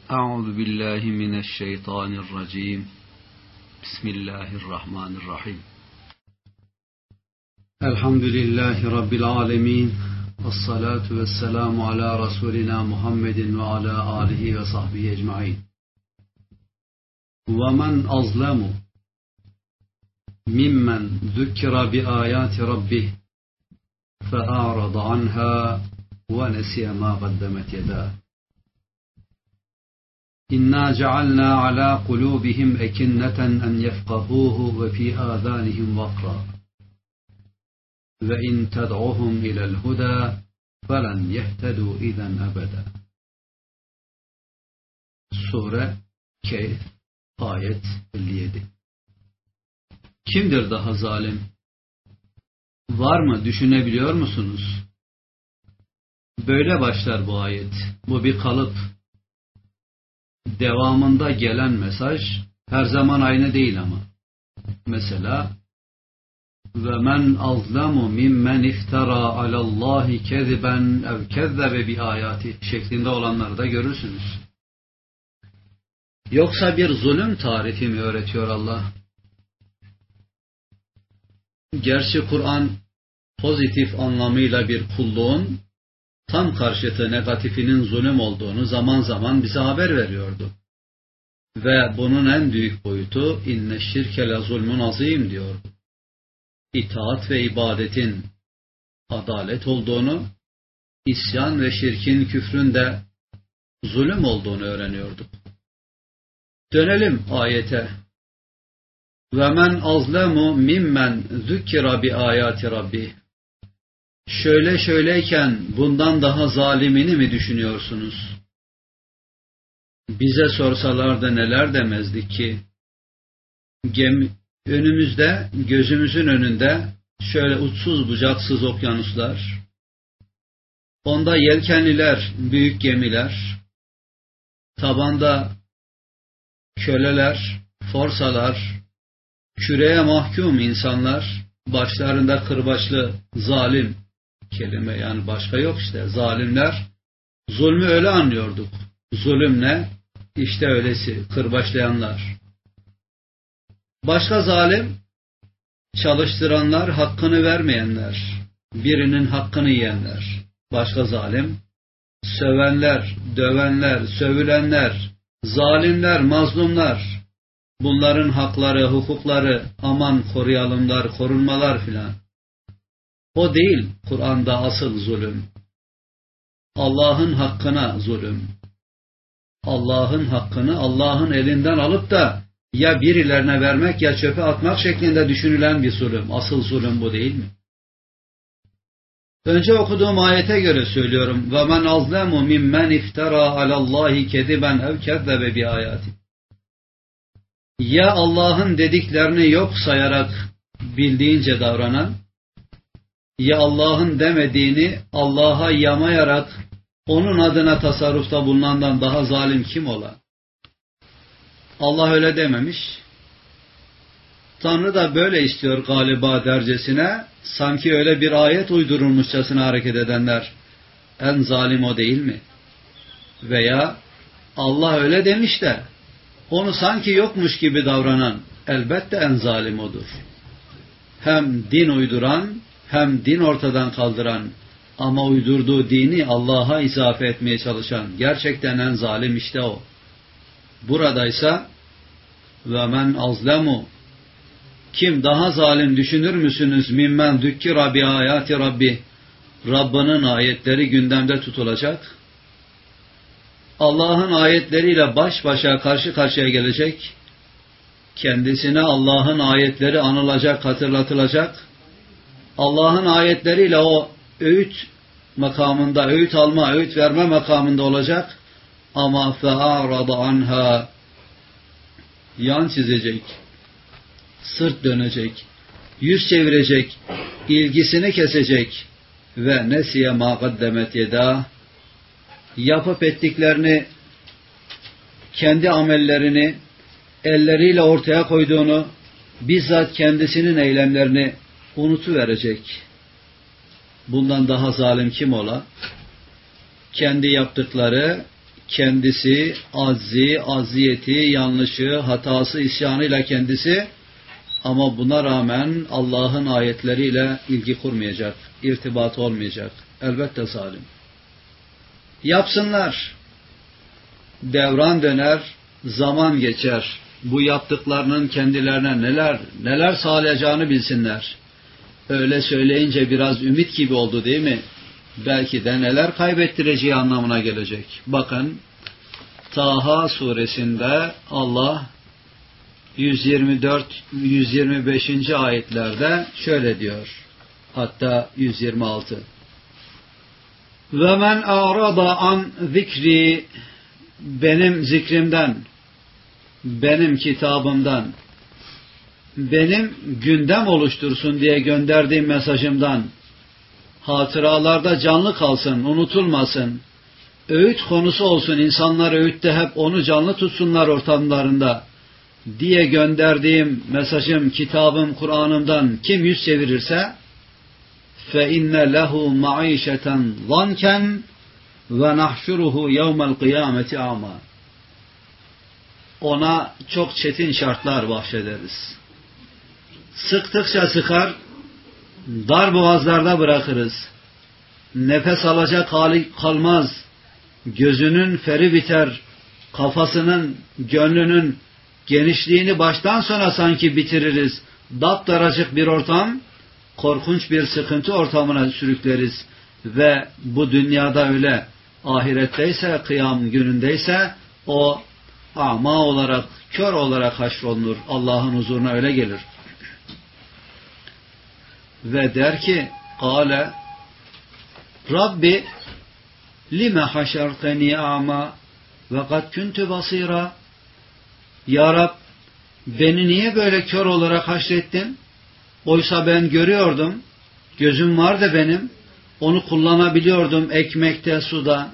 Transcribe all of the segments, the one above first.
أعوذ بالله من الشيطان الرجيم بسم الله الرحمن الرحيم الحمد لله رب العالمين والصلاة والسلام على رسولنا محمد وعلى آله وصحبه أجمعين ومن أظلم ممن ذكر بآيات ربه فأعرض عنها ونسي ما قدمت يداه إنا جعلنا على قلوبهم أكنة أن يفقهوه وفي آذانهم وقرا وإن تدعوهم إلى الهدى فلن يهتدوا إذا أبدا. Sure Kehf ayet 57. Kimdir daha zalim? Var mı, düşünebiliyor musunuz? Böyle başlar bu ayet. Bu bir kalıp. Devamında gelen mesaj her zaman aynı değil ama. Mesela وَمَنْ أَظْلَمُ مِمَّنْ اِفْتَرَى عَلَى اللّٰهِ كَذِبًا اَوْ كَذَّبَ بِآيَاتِهِ şeklinde olanları da görürsünüz. Yoksa bir zulüm tarifi mi öğretiyor Allah? Gerçi Kur'an pozitif anlamıyla bir kulluğun tam karşıtı negatifinin zulüm olduğunu zaman zaman bize haber veriyordu. Ve bunun en büyük boyutu inne şirke le zulmun azim diyordu. İtaat ve ibadetin adalet olduğunu, isyan ve şirkin, küfrün de zulüm olduğunu öğreniyorduk. Dönelim ayete. وَمَنْ أَظْلَمُ مِمَّنْ ذُكِّرَ بِآيَاتِ رَبِّهِ Şöyleyken bundan daha zalimini mi düşünüyorsunuz? Bize sorsalardı neler demezdik ki? Önümüzde, gözümüzün önünde şöyle uçsuz bucaksız okyanuslar, onda yelkenliler, büyük gemiler, tabanda köleler, forsalar, küreye mahkum insanlar, başlarında kırbaçlı zalim, kelime yani başka yok işte, zalimler. Zulmü öyle anlıyorduk. Zulüm ne? İşte öylesi, kırbaçlayanlar. Başka zalim, çalıştıranlar, hakkını vermeyenler, birinin hakkını yiyenler. Başka zalim, sövenler, dövenler, sövülenler, zalimler, mazlumlar. Bunların hakları, hukukları aman koruyalımlar, korunmalar filan. O değil Kur'an'da asıl zulüm. Allah'ın hakkına zulüm. Allah'ın hakkını Allah'ın elinden alıp da ya birilerine vermek ya çöpe atmak şeklinde düşünülen bir zulüm. Asıl zulüm bu değil mi? Önce okuduğum ayete göre söylüyorum. وَمَنْ أَظْلَمُ مِمَّنْ اِفْتَرَى عَلَى اللّٰهِ كَذِبًا اَوْ كَذَّبَ بِآيَاتِهِ Ya Allah'ın dediklerini yok sayarak bildiğince davranan, ya Allah'ın demediğini Allah'a yamayarak onun adına tasarrufta bulunandan daha zalim kim ola? Allah öyle dememiş. Tanrı da böyle istiyor galiba dercesine, sanki öyle bir ayet uydurulmuşçasına hareket edenler en zalim o değil mi? Veya Allah öyle demiş de onu sanki yokmuş gibi davranan elbette en zalim odur. Hem din uyduran, hem din ortadan kaldıran ama uydurduğu dini Allah'a izafe etmeye çalışan gerçekten en zalim işte o. Buradaysa وَمَنْ أَظْلَمُ Kim daha zalim düşünür müsünüz? مِمَّنْ ذُكِّرَ بِآيَاتِ رَبِّهِ Rabbinin ayetleri gündemde tutulacak. Allah'ın ayetleriyle baş başa karşı karşıya gelecek, kendisine Allah'ın ayetleri anılacak, hatırlatılacak, Allah'ın ayetleriyle o öğüt makamında, öğüt alma, öğüt verme makamında olacak ama فَاَعْرَضَ عَنْهَا yan çizecek, sırt dönecek, yüz çevirecek, ilgisini kesecek ve nesiye mâ kaddemet yedâh yapıp ettiklerini, kendi amellerini, elleriyle ortaya koyduğunu, bizzat kendisinin eylemlerini unutuverecek. Bundan daha zalim kim ola? Kendi yaptıkları, kendisi, azzi, aziyeti, yanlışı, hatası, isyanıyla kendisi, ama buna rağmen Allah'ın ayetleriyle ilgi kurmayacak, irtibatı olmayacak. Elbette zalim. Yapsınlar. Devran döner, zaman geçer. Bu yaptıklarının kendilerine neler sağlayacağını bilsinler. Öyle söyleyince biraz ümit gibi oldu değil mi? Belki de neler kaybettireceği anlamına gelecek. Bakın, Taha suresinde Allah 124-125. ayetlerde şöyle diyor. Hatta 126. Ve men a'rada an zikri, benim zikrimden, benim kitabımdan, benim gündem oluştursun diye gönderdiğim mesajımdan, hatıralarda canlı kalsın, unutulmasın, öğüt konusu olsun, insanlar öğütte hep onu canlı tutsunlar ortamlarında diye gönderdiğim mesajım, kitabım, Kur'an'ımdan kim yüz çevirirse فَاِنَّ لَهُ مَعِيشَةً ضَنْكًا وَنَحْشُرُهُ يَوْمَ الْقِيَامَةِ عَمًا. Ona çok çetin şartlar bahşederiz. Sıktıkça sıkar, dar boğazlarda bırakırız. Nefes alacak hali kalmaz. Gözünün feri biter. Kafasının, gönlünün genişliğini baştan sona sanki bitiririz. Daptaracık bir ortam, korkunç bir sıkıntı ortamına sürükleriz. Ve bu dünyada öyle, ahiretteyse, kıyam günündeyse o ama olarak, kör olarak haşrolunur. Allah'ın huzuruna öyle gelir. Ve der ki, Kale Rabbi lime haşerteni ama ve kad kuntu basira. Ya Rab, beni niye böyle kör olarak haşrettin? Oysa ben görüyordum, gözüm vardı benim, onu kullanabiliyordum ekmekte, suda,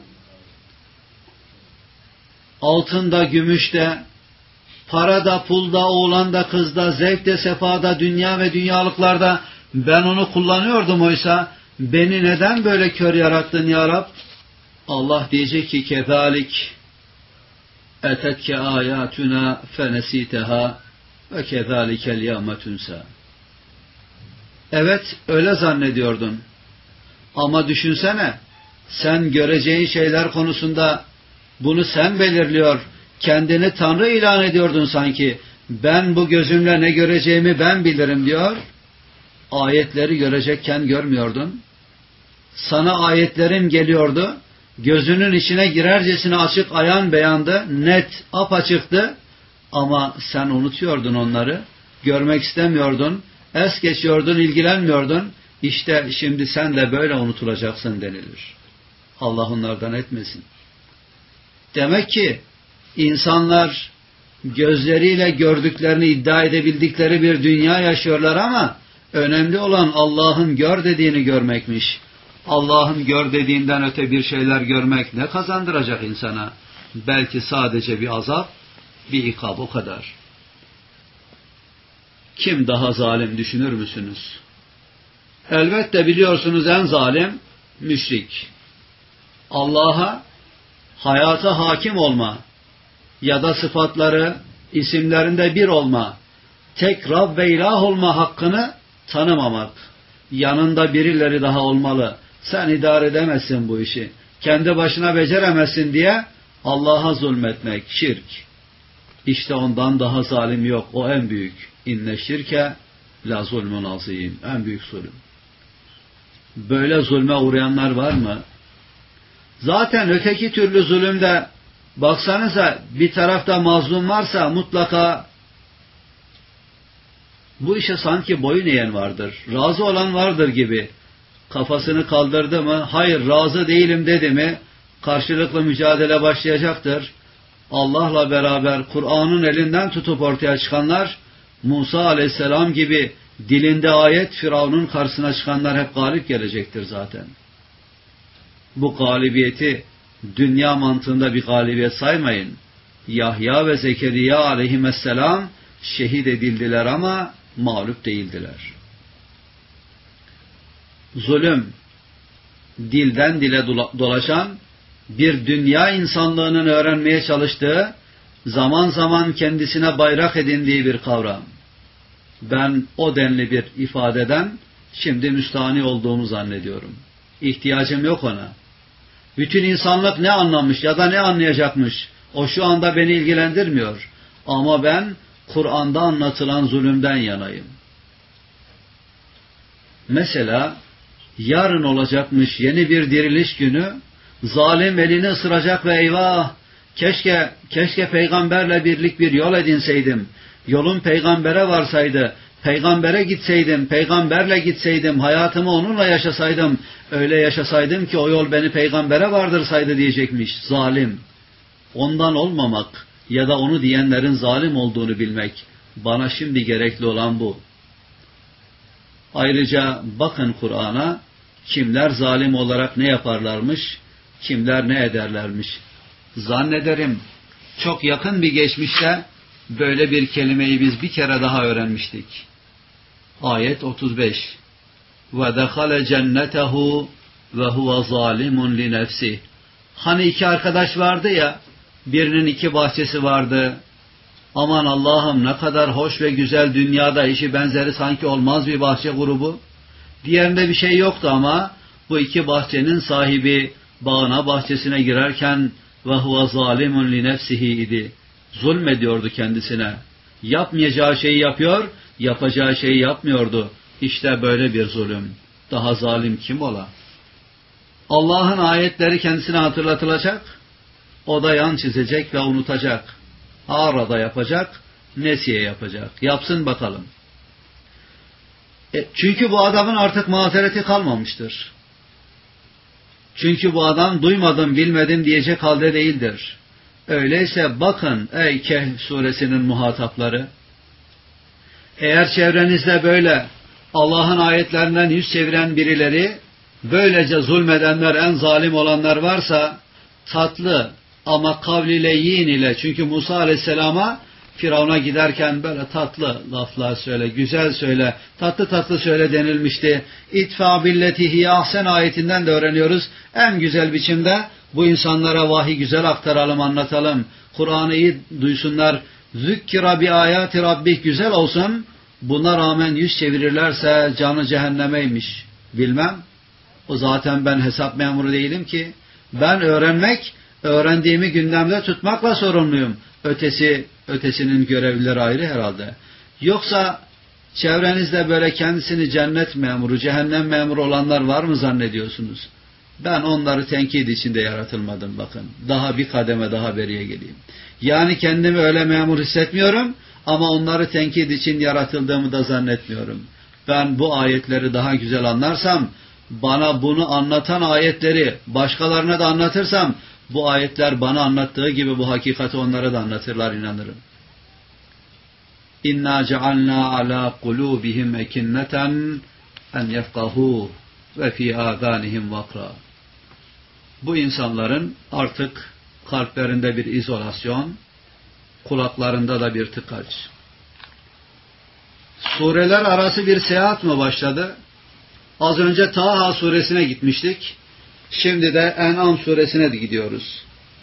altında, gümüşte, parada, pulda, oğlanda, kızda, zevkte, sefada, dünya ve dünyalıklarda ben onu kullanıyordum oysa beni neden böyle kör yarattın ya Rab? Allah diyecek ki kezalik etetke ayatuna fenesiteha ve kezalikel yevme tunsa. Evet, öyle zannediyordun. Ama düşünsene, sen göreceğin şeyler konusunda bunu sen belirliyor, kendini Tanrı ilan ediyordun sanki. Ben bu gözümle ne göreceğimi ben bilirim diyor. Ayetleri görecekken görmüyordun. Sana ayetlerim geliyordu. Gözünün içine girercesine açık ayan beyandı. Net, apaçıktı. Ama sen unutuyordun onları. Görmek istemiyordun. Es geçiyordun, ilgilenmiyordun. İşte şimdi sen de böyle unutulacaksın denilir. Allah onlardan etmesin. Demek ki insanlar gözleriyle gördüklerini iddia edebildikleri bir dünya yaşıyorlar ama önemli olan Allah'ın gör dediğini görmekmiş. Allah'ın gör dediğinden öte bir şeyler görmek ne kazandıracak insana? Belki sadece bir azap, bir ikab, o kadar. Kim daha zalim düşünür müsünüz? Elbette biliyorsunuz en zalim müşrik. Allah'a, hayata hakim olma ya da sıfatları, isimlerinde bir olma, tek Rab ve ilah olma hakkını tanımamak. Yanında birileri daha olmalı. Sen idare edemezsin bu işi. Kendi başına beceremezsin diye Allah'a zulmetmek, şirk. İşte ondan daha zalim yok. O en büyük. İnne şirke la zulmun azim. En büyük zulüm. Böyle zulme uğrayanlar var mı? Zaten öteki türlü zulümde baksanıza bir tarafta mazlum varsa mutlaka bu işe sanki boyun eğen vardır. Razı olan vardır gibi. Kafasını kaldırdı mı, hayır razı değilim dedi mi, karşılıklı mücadele başlayacaktır. Allah'la beraber Kur'an'ın elinden tutup ortaya çıkanlar, Musa aleyhisselam gibi dilinde ayet Firavun'un karşısına çıkanlar hep galip gelecektir zaten. Bu galibiyeti dünya mantığında bir galibiyet saymayın. Yahya ve Zekeriya aleyhisselam şehit edildiler ama mağlup değildiler. Zulüm, dilden dile dolaşan, bir dünya insanlığının öğrenmeye çalıştığı, zaman zaman kendisine bayrak edindiği bir kavram. Ben o denli bir ifadeden şimdi müstahni olduğumu zannediyorum. İhtiyacım yok ona. Bütün insanlık ne anlamış ya da ne anlayacakmış, o şu anda beni ilgilendirmiyor. Ama ben Kur'an'da anlatılan zulümden yanayım. Mesela yarın olacakmış yeni bir diriliş günü, zalim elini ısıracak ve eyvah, keşke peygamberle birlik bir yol edinseydim, yolum peygambere varsaydı, peygambere gitseydim, peygamberle gitseydim, hayatımı onunla yaşasaydım, öyle yaşasaydım ki o yol beni peygambere vardırsaydı diyecekmiş zalim. Ondan olmamak ya da onu diyenlerin zalim olduğunu bilmek, bana şimdi gerekli olan bu. Ayrıca bakın Kur'an'a, kimler zalim olarak ne yaparlarmış, kimler ne ederlermiş. Zannederim çok yakın bir geçmişte böyle bir kelimeyi biz bir kere daha öğrenmiştik. Ayet 35. وَدَخَلَ جَنَّتَهُ وَهُوَ ظَالِمٌ لِنَفْسِهِ. Hani iki arkadaş vardı ya, birinin iki bahçesi vardı. Aman Allah'ım ne kadar hoş ve güzel, dünyada eşi benzeri sanki olmaz bir bahçe grubu. Diğerinde bir şey yoktu ama bu iki bahçenin sahibi bağına, bahçesine girerken وَهُوَ ظَالِمٌ لِنَفْسِهِ idi. Zulmediyordu kendisine. Yapmayacağı şeyi yapıyor, yapacağı şeyi yapmıyordu. İşte böyle bir zulüm. Daha zalim kim ola? Allah'ın ayetleri kendisine hatırlatılacak, o da yan çizecek ve unutacak. Arada yapacak, nesiye yapacak. Yapsın bakalım. Çünkü bu adamın artık mazereti kalmamıştır. Çünkü bu adam duymadım, bilmedim diyecek halde değildir. Öyleyse bakın ey Kehf suresinin muhatapları, eğer çevrenizde böyle Allah'ın ayetlerinden yüz çeviren birileri, böylece zulmedenler, en zalim olanlar varsa, tatlı ama kavli leyyin ile, çünkü Musa Aleyhisselam'a Firavun'a giderken böyle tatlı laflar söyle, güzel söyle, tatlı tatlı söyle denilmişti. İtfa billeti hiye ahsen ayetinden de öğreniyoruz. En güzel biçimde bu insanlara vahiy güzel aktaralım, anlatalım. Kur'an'ı iyi duysunlar. Zükkira bi ayati rabbih güzel olsun. Buna rağmen yüz çevirirlerse canı cehennemeymiş. Bilmem. O zaten ben hesap memuru değilim ki. Ben öğrendiğimi gündemde tutmakla sorumluyum. Ötesinin görevlileri ayrı herhalde. Yoksa çevrenizde böyle kendisini cennet memuru, cehennem memuru olanlar var mı zannediyorsunuz? Ben onları tenkit içinde yaratılmadım bakın. Daha bir kademe daha beriye geleyim. Yani kendimi öyle memur hissetmiyorum ama onları tenkit için yaratıldığımı da zannetmiyorum. Ben bu ayetleri daha güzel anlarsam, bana bunu anlatan ayetleri başkalarına da anlatırsam, bu ayetler bana anlattığı gibi bu hakikati onlara da anlatırlar, inanırım. İnna cealna ala kulubihim ekinneten en yefkahu ve fi azanihim vakra. Bu insanların artık kalplerinde bir izolasyon, kulaklarında da bir tıkaç. Sureler arası bir seyahat mı başladı? Az önce Taha suresine gitmiştik. Şimdi de En'am suresine de gidiyoruz.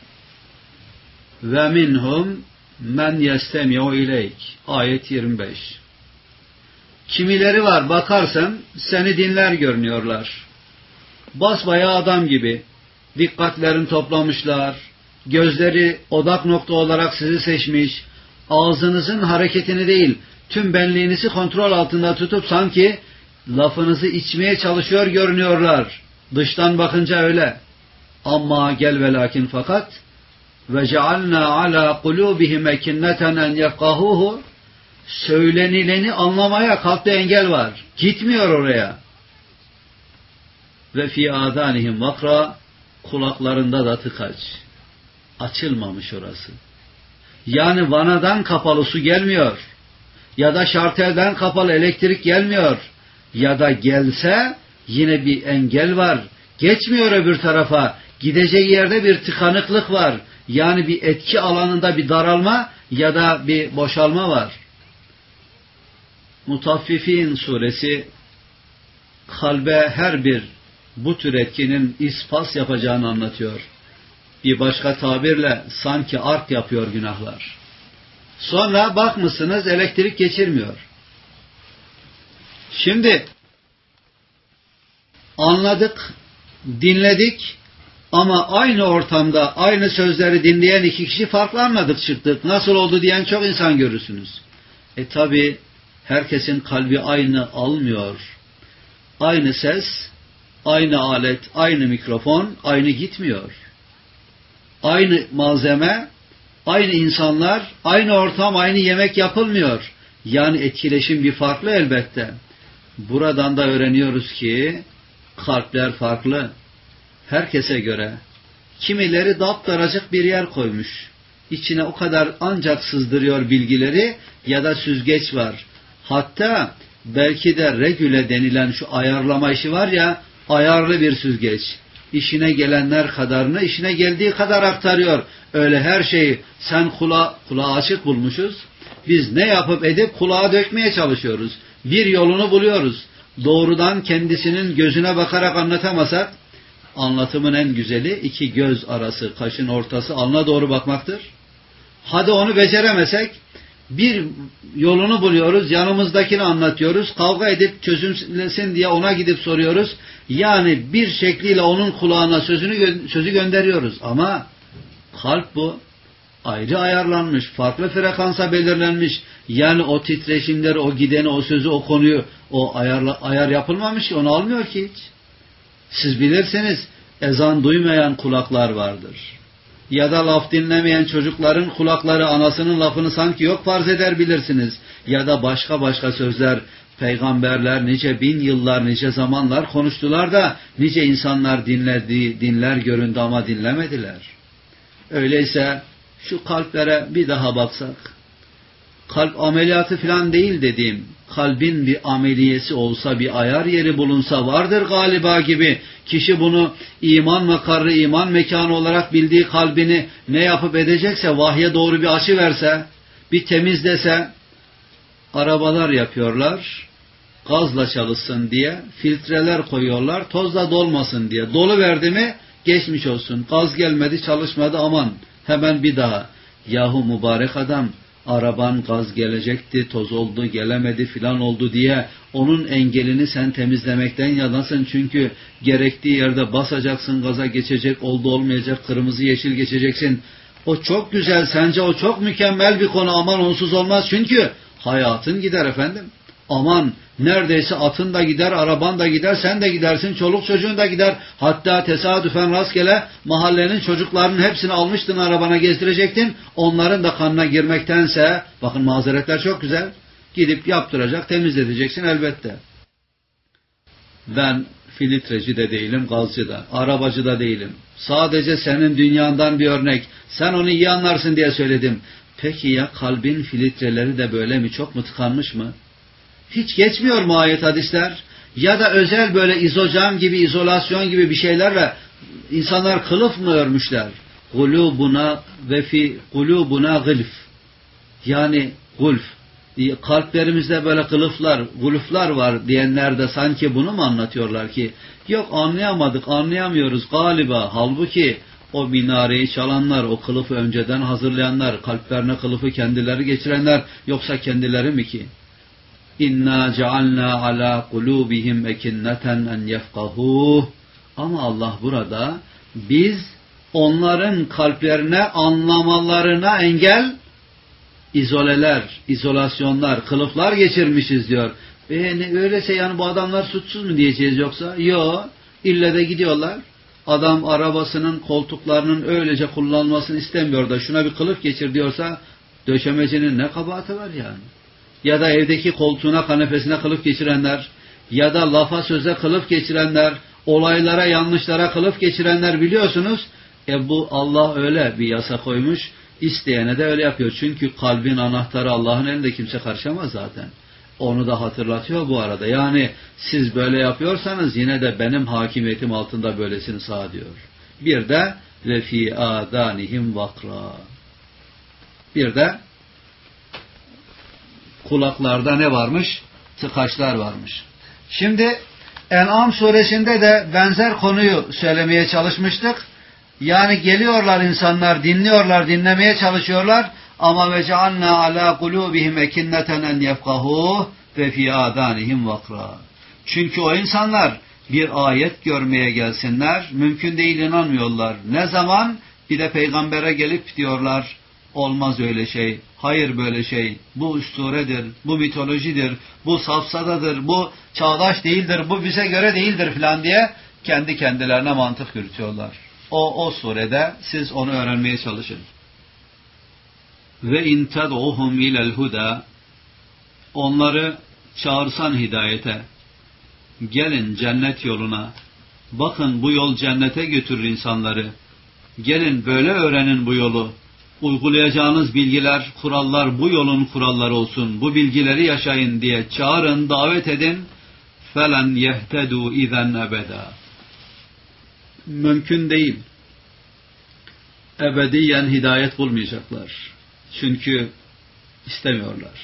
Ve minhum men yestemi'u ileyk. Ayet 25. Kimileri var bakarsın seni dinler görünüyorlar. Basbayağı adam gibi. Dikkatlerini toplamışlar. Gözleri odak nokta olarak sizi seçmiş. Ağzınızın hareketini değil, tüm benliğinizi kontrol altında tutup sanki lafınızı içmeye çalışıyor görünüyorlar. Dıştan bakınca öyle. Ama gel ve lakin fakat ve cealna ala kulubihim ekinneten en yefkahuhu, söylenileni anlamaya kalpte engel var. Gitmiyor oraya. Ve fi adanihim vakra, kulaklarında da tıkaç. Açılmamış orası. Yani vanadan kapalı su gelmiyor. Ya da şartelden kapalı elektrik gelmiyor. Ya da gelse yine bir engel var. Geçmiyor öbür tarafa. Gideceği yerde bir tıkanıklık var. Yani bir etki alanında bir daralma ya da bir boşalma var. Mutaffifin suresi kalbe her bir bu tür etkinin ispas yapacağını anlatıyor. Bir başka tabirle sanki ark yapıyor günahlar. Sonra bakmışsınız elektrik geçirmiyor. Şimdi anladık, dinledik ama aynı ortamda aynı sözleri dinleyen iki kişi farklı anladık çıktık. Nasıl oldu diyen çok insan görürsünüz. Tabi herkesin kalbi aynı almıyor. Aynı ses, aynı alet, aynı mikrofon, aynı gitmiyor. Aynı malzeme, aynı insanlar, aynı ortam, aynı yemek yapılmıyor. Yani etkileşim bir farklı elbette. Buradan da öğreniyoruz ki kalpler farklı. Herkese göre. Kimileri daptaracık bir yer koymuş. İçine o kadar ancak sızdırıyor bilgileri ya da süzgeç var. Hatta belki de regüle denilen şu ayarlama işi var ya, ayarlı bir süzgeç. İşine gelenler kadarını işine geldiği kadar aktarıyor. Öyle her şeyi sen kulağı açık bulmuşuz. Biz ne yapıp edip kulağa dökmeye çalışıyoruz. Bir yolunu buluyoruz. Doğrudan kendisinin gözüne bakarak anlatamasak, anlatımın en güzeli iki göz arası, kaşın ortası alnına doğru bakmaktır. Hadi onu beceremesek, bir yolunu buluyoruz, yanımızdakini anlatıyoruz, kavga edip çözümlesin diye ona gidip soruyoruz. Yani bir şekliyle onun kulağına sözü gönderiyoruz. Ama kalp bu. Ayrı ayarlanmış, farklı frekansa belirlenmiş. Yani o titreşimleri, o gideni, o sözü, o konuyu, o ayar yapılmamış ki, onu almıyor ki hiç. Siz bilirsiniz, ezan duymayan kulaklar vardır. Ya da laf dinlemeyen çocukların kulakları anasının lafını sanki yok farz eder bilirsiniz. Ya da başka sözler, peygamberler nice bin yıllar, nice zamanlar konuştular da nice insanlar dinler göründü ama dinlemediler. Öyleyse şu kalplere bir daha baksak, kalp ameliyatı falan değil dediğim, kalbin bir ameliyesi olsa, bir ayar yeri bulunsa vardır galiba gibi, kişi bunu iman makarı, iman mekanı olarak bildiği kalbini ne yapıp edecekse, vahye doğru bir açı verse, bir temizlese, arabalar yapıyorlar, gazla çalışsın diye, filtreler koyuyorlar, tozla dolmasın diye. Dolu verdi mi, geçmiş olsun, gaz gelmedi, çalışmadı, aman, hemen bir daha. Yahu mübarek adam, araban gaz gelecekti, toz oldu, gelemedi filan oldu diye onun engelini sen temizlemekten yanasın. Çünkü gerektiği yerde basacaksın, gaza geçecek, oldu olmayacak, kırmızı yeşil geçeceksin. O çok güzel, sence o çok mükemmel bir konu, aman onsuz olmaz çünkü hayatın gider efendim. Aman neredeyse atın da gider, araban da gider, sen de gidersin, çoluk çocuğun da gider. Hatta tesadüfen rastgele mahallenin çocuklarının hepsini almıştın arabana gezdirecektin. Onların da kanına girmektense, bakın mazeretler çok güzel, gidip yaptıracak, temizleteceksin elbette. Ben filtreci de değilim, gazcı da, arabacı da değilim. Sadece senin dünyandan bir örnek. Sen onu iyi anlarsın diye söyledim. Peki ya kalbin filtreleri de böyle mi? Çok mu tıkanmış mı? Hiç geçmiyor mu ayet hadisler? Ya da özel böyle izocam gibi, izolasyon gibi bir şeylerle insanlar kılıf mı örmüşler? Kulubuna ve fi kulubuna gılf. Yani gulf. Kalplerimizde böyle kılıflar, gulflar var diyenler de sanki bunu mu anlatıyorlar ki? Yok anlayamadık, anlayamıyoruz galiba. Halbuki o minareyi çalanlar, o kılıfı önceden hazırlayanlar, kalplerine kılıfı kendileri geçirenler, yoksa kendileri mi ki? İnna cealna ala kulubihim ekinneten en yefkahuh. Ama Allah burada biz onların kalplerine anlamalarına engel, izoleler, izolasyonlar, kılıflar geçirmişiz diyor. Öyleyse yani bu adamlar suçsuz mu diyeceğiz yoksa? Yok. İlle de gidiyorlar. Adam arabasının koltuklarının öylece kullanılmasını istemiyor da şuna bir kılıf geçir diyorsa döşemecinin ne kabahati var yani? Ya da evdeki koltuğuna, kanepesine kılıf geçirenler, ya da lafa söze kılıf geçirenler, olaylara, yanlışlara kılıf geçirenler biliyorsunuz. Bu Allah öyle bir yasa koymuş, isteyene de öyle yapıyor. Çünkü kalbin anahtarı Allah'ın elinde, kimse karışamaz zaten. Onu da hatırlatıyor bu arada. Yani siz böyle yapıyorsanız yine de benim hakimiyetim altında böylesini sağ diyor. Bir de ve fi adanihim vakra. Bir de kulaklarda ne varmış? Tıkaçlar varmış. Şimdi En'am suresinde de benzer konuyu söylemeye çalışmıştık. Yani geliyorlar insanlar, dinliyorlar, dinlemeye çalışıyorlar ama ve cealna ala kulubihim ekinneten en yefkahuh ve fi adanihim vakra. Çünkü o insanlar bir ayet görmeye gelsinler, mümkün değil, inanmıyorlar. Ne zaman? Bir de peygambere gelip diyorlar, olmaz öyle şey, hayır böyle şey, bu üsturedir, bu mitolojidir, bu safsadadır, bu çağdaş değildir, bu bize göre değildir filan diye kendi kendilerine mantık yürütüyorlar. O surede siz onu öğrenmeye çalışın. Ve in ted'uhum ilel huda, onları çağırsan hidayete, gelin cennet yoluna, bakın bu yol cennete götürür insanları, gelin böyle öğrenin bu yolu, uygulayacağınız bilgiler, kurallar bu yolun kuralları olsun, bu bilgileri yaşayın diye çağırın, davet edin. فَلَنْ يَهْتَدُوا اِذَنْ ebeda. Mümkün değil. Ebediyen hidayet bulmayacaklar. Çünkü istemiyorlar.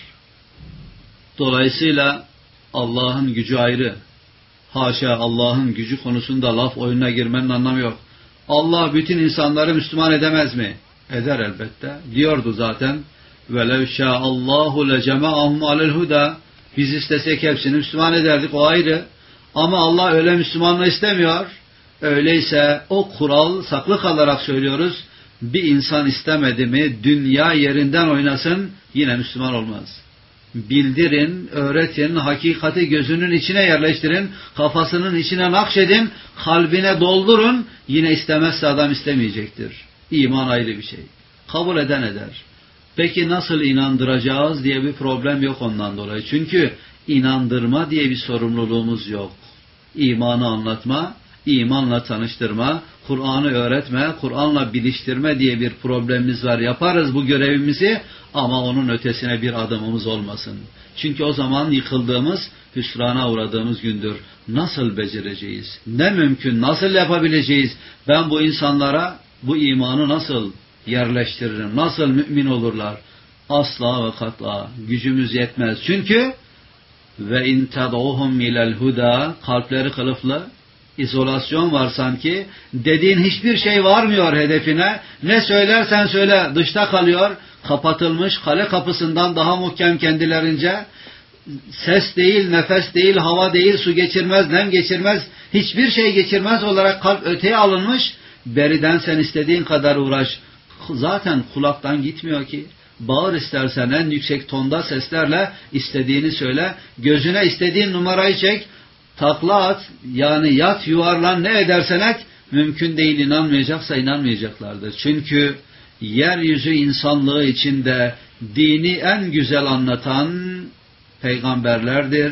Dolayısıyla Allah'ın gücü ayrı. Haşa, Allah'ın gücü konusunda laf oyununa girmenin anlamı yok. Allah bütün insanları Müslüman edemez mi? Eder elbette. Diyordu zaten. وَلَوْ شَاءَ اللّٰهُ لَجَمَعَهُمْ عَلَى الْهُدَى. Biz istesek hepsini Müslüman ederdik, o ayrı. Ama Allah öyle Müslümanlığı istemiyor. Öyleyse o kural saklı kalarak söylüyoruz. Bir insan istemedi mi dünya yerinden oynasın, yine Müslüman olmaz. Bildirin, öğretin, hakikati gözünün içine yerleştirin, kafasının içine nakşedin, kalbine doldurun, yine istemezse adam istemeyecektir. İman ayrı bir şey. Kabul eden eder. Peki nasıl inandıracağız diye bir problem yok ondan dolayı. Çünkü inandırma diye bir sorumluluğumuz yok. İmanı anlatma, imanla tanıştırma, Kur'an'ı öğretme, Kur'an'la biliştirme diye bir problemimiz var. Yaparız bu görevimizi ama onun ötesine bir adımımız olmasın. Çünkü o zaman yıkıldığımız, hüsrana uğradığımız gündür. Nasıl becereceğiz? Ne mümkün? Nasıl yapabileceğiz? Ben bu insanlara bu imanı nasıl yerleştiririm? Nasıl mümin olurlar? Asla ve katla gücümüz yetmez. Çünkü ve in tad'uhum ilel huda, kalpleri kılıflı, izolasyon var sanki. Dediğin hiçbir şey varmıyor hedefine. Ne söylersen söyle dışta kalıyor. Kapatılmış kale kapısından daha muhkem kendilerince. Ses değil, nefes değil, hava değil, su geçirmez, nem geçirmez, hiçbir şey geçirmez olarak kalp öteye alınmış. Beriden sen istediğin kadar uğraş. Zaten kulaktan gitmiyor ki. Bağır istersen en yüksek tonda seslerle istediğini söyle. Gözüne istediğin numarayı çek. Takla at, yani yat, yuvarlan, ne edersen et. Mümkün değil, inanmayacaksa inanmayacaklardır. Çünkü yeryüzü insanlığı içinde dini en güzel anlatan peygamberlerdir.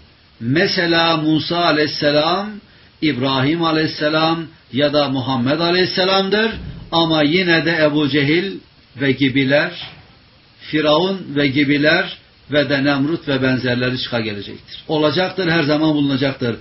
Mesela Musa aleyhisselam, İbrahim aleyhisselam ya da Muhammed aleyhisselamdır. Ama yine de Ebu Cehil ve gibiler, Firavun ve gibiler ve de Nemrut ve benzerleri çıka gelecektir. Olacaktır, her zaman bulunacaktır.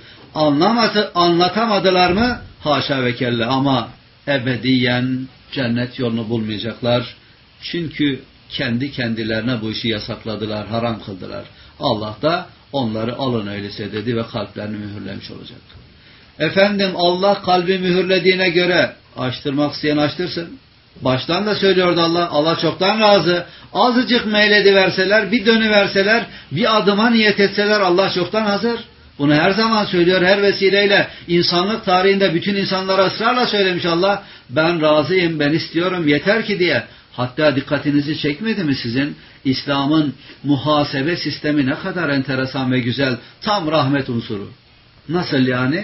Anlatamadılar mı? Haşa ve kella, ama ebediyen cennet yolunu bulmayacaklar. Çünkü kendi kendilerine bu işi yasakladılar, haram kıldılar. Allah da onları alın öyleyse dedi ve kalplerini mühürlemiş olacak. Efendim, Allah kalbi mühürlediğine göre açtırmak isteyen açtırsın. Baştan da söylüyordu Allah. Allah çoktan razı. Azıcık meylediverseler, bir dönüverseler, bir adıma niyet etseler Allah çoktan hazır. Bunu her zaman söylüyor, her vesileyle. İnsanlık tarihinde bütün insanlara ısrarla söylemiş Allah. Ben razıyım, ben istiyorum, yeter ki diye. Hatta dikkatinizi çekmedi mi sizin? İslam'ın muhasebe sistemi ne kadar enteresan ve güzel. Tam rahmet unsuru. Nasıl yani?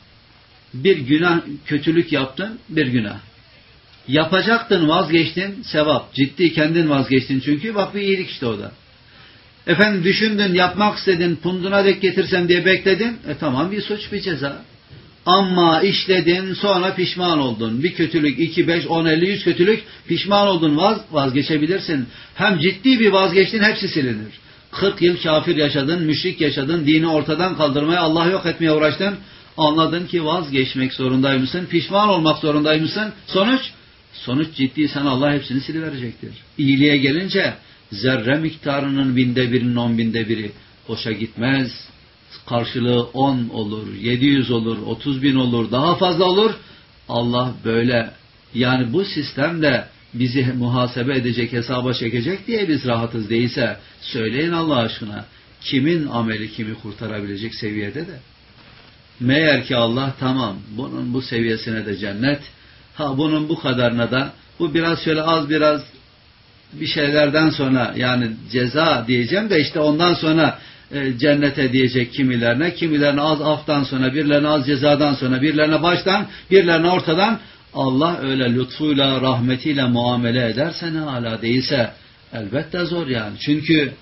Bir günah, kötülük yaptın, bir günah. Yapacaktın, vazgeçtin, sevap. Ciddi kendin vazgeçtin çünkü. Bak bir iyilik işte o da. Efendim düşündün, yapmak istedin, punduna dek getirsem diye bekledin. Tamam, bir suç, bir ceza. Ama işledin, sonra pişman oldun. Bir kötülük, 2, 5, 10, 50, 100 kötülük, pişman oldun, vazgeçebilirsin. Hem ciddi bir vazgeçtin, hepsi silinir. 40 yıl kafir yaşadın, müşrik yaşadın, dini ortadan kaldırmaya, Allah yok etmeye uğraştın. Anladın ki vazgeçmek zorundaymışsın, pişman olmak zorundaymışsın. Sonuç ciddiysen Allah hepsini siliverecektir. İyiliğe gelince zerre miktarının 1/1000'inin 10.000'i boşa gitmez. Karşılığı 10 olur, 700 olur, 30.000 olur, daha fazla olur. Allah böyle Yani bu sistemde bizi muhasebe edecek, hesaba çekecek diye biz rahatız değilse, söyleyin Allah aşkına, kimin ameli kimi kurtarabilecek seviyede de? Meğer ki Allah tamam, bunun bu seviyesine de cennet, bunun bu kadarına da, bu biraz şöyle az biraz bir şeylerden sonra, yani ceza diyeceğim de işte ondan sonra cennete diyecek kimilerine, kimilerine az aftan sonra, birilerine az cezadan sonra, birilerine baştan, birilerine ortadan. Allah öyle lütfuyla, rahmetiyle muamele ederse ne hala, değilse elbette zor yani. Çünkü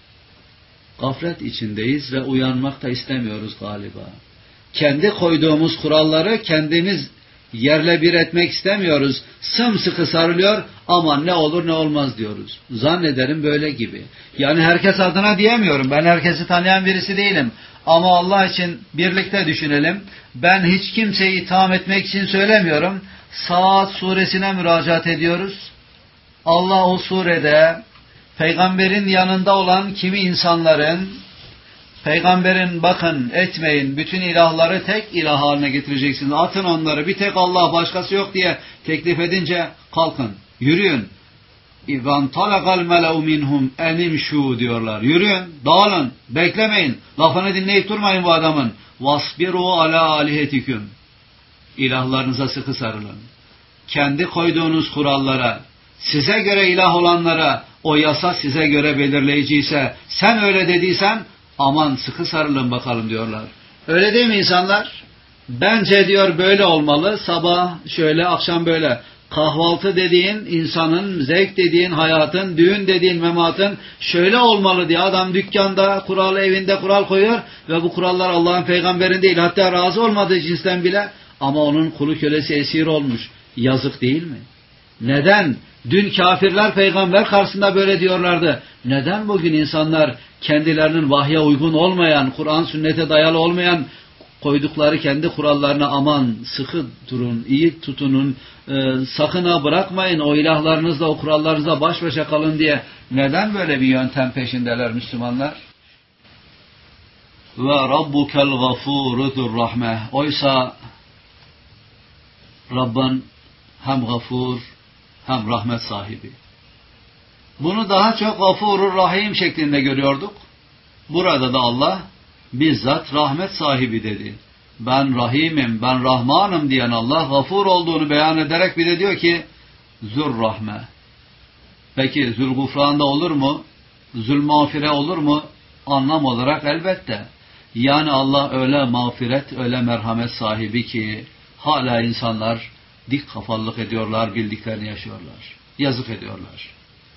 gaflet içindeyiz ve uyanmak da istemiyoruz galiba. Kendi koyduğumuz kuralları kendimiz yerle bir etmek istemiyoruz. Sımsıkı sarılıyor, aman ne olur ne olmaz diyoruz. Zannederim böyle gibi. Yani herkes adına diyemiyorum. Ben herkesi tanıyan birisi değilim. Ama Allah için birlikte düşünelim. Ben hiç kimseyi itham etmek için söylemiyorum. Saat suresine müracaat ediyoruz. Allah o surede peygamberin yanında olan kimi insanların, peygamberin bakın etmeyin, bütün ilahları tek ilah haline getireceksiniz, atın onları, bir tek Allah başkası yok diye teklif edince kalkın, yürüyün. İvan talakal mele'u minhum enimşu diyorlar. Yürüyün, dağılın, beklemeyin, lafını dinleyip durmayın bu adamın. Vasbiru ala alihetiküm. İlahlarınıza sıkı sarılın. Kendi koyduğunuz kurallara, size göre ilah olanlara, o yasa size göre belirleyici ise, sen öyle dediysen, aman sıkı sarılın bakalım diyorlar. Öyle değil mi insanlar? Bence diyor böyle olmalı. Sabah şöyle, akşam böyle. Kahvaltı dediğin, insanın zevk dediğin, hayatın, düğün dediğin, mematın şöyle olmalı diye adam dükkanda kural, evinde kural koyuyor ve bu kurallar Allah'ın peygamberin değil, hatta razı olmadığı cinsten bile, ama onun kulu kölesi esir olmuş. Yazık değil mi? Neden? Dün kafirler peygamber karşısında böyle diyorlardı. Neden bugün insanlar kendilerinin vahye uygun olmayan, Kur'an sünnete dayalı olmayan koydukları kendi kurallarına aman sıkı durun, iyi tutunun, sakın ha bırakmayın, o ilahlarınızla, o kurallarınızla baş başa kalın diye neden böyle bir yöntem peşindeler Müslümanlar? Ve rabbukel gafurudur rahme. Oysa Rabbin hem gafur hem rahmet sahibi. Bunu daha çok gafurur rahim şeklinde görüyorduk. Burada da Allah bizzat rahmet sahibi dedi. Ben rahimim, ben rahmanım diyen Allah gafur olduğunu beyan ederek bir de diyor ki zürrahme. Peki zülgufranda olur mu? Zülmağfire olur mu? Anlam olarak elbette. Yani Allah öyle mağfiret, öyle merhamet sahibi ki hala insanlar dik kafalılık ediyorlar, bildiklerini yaşıyorlar. Yazık ediyorlar.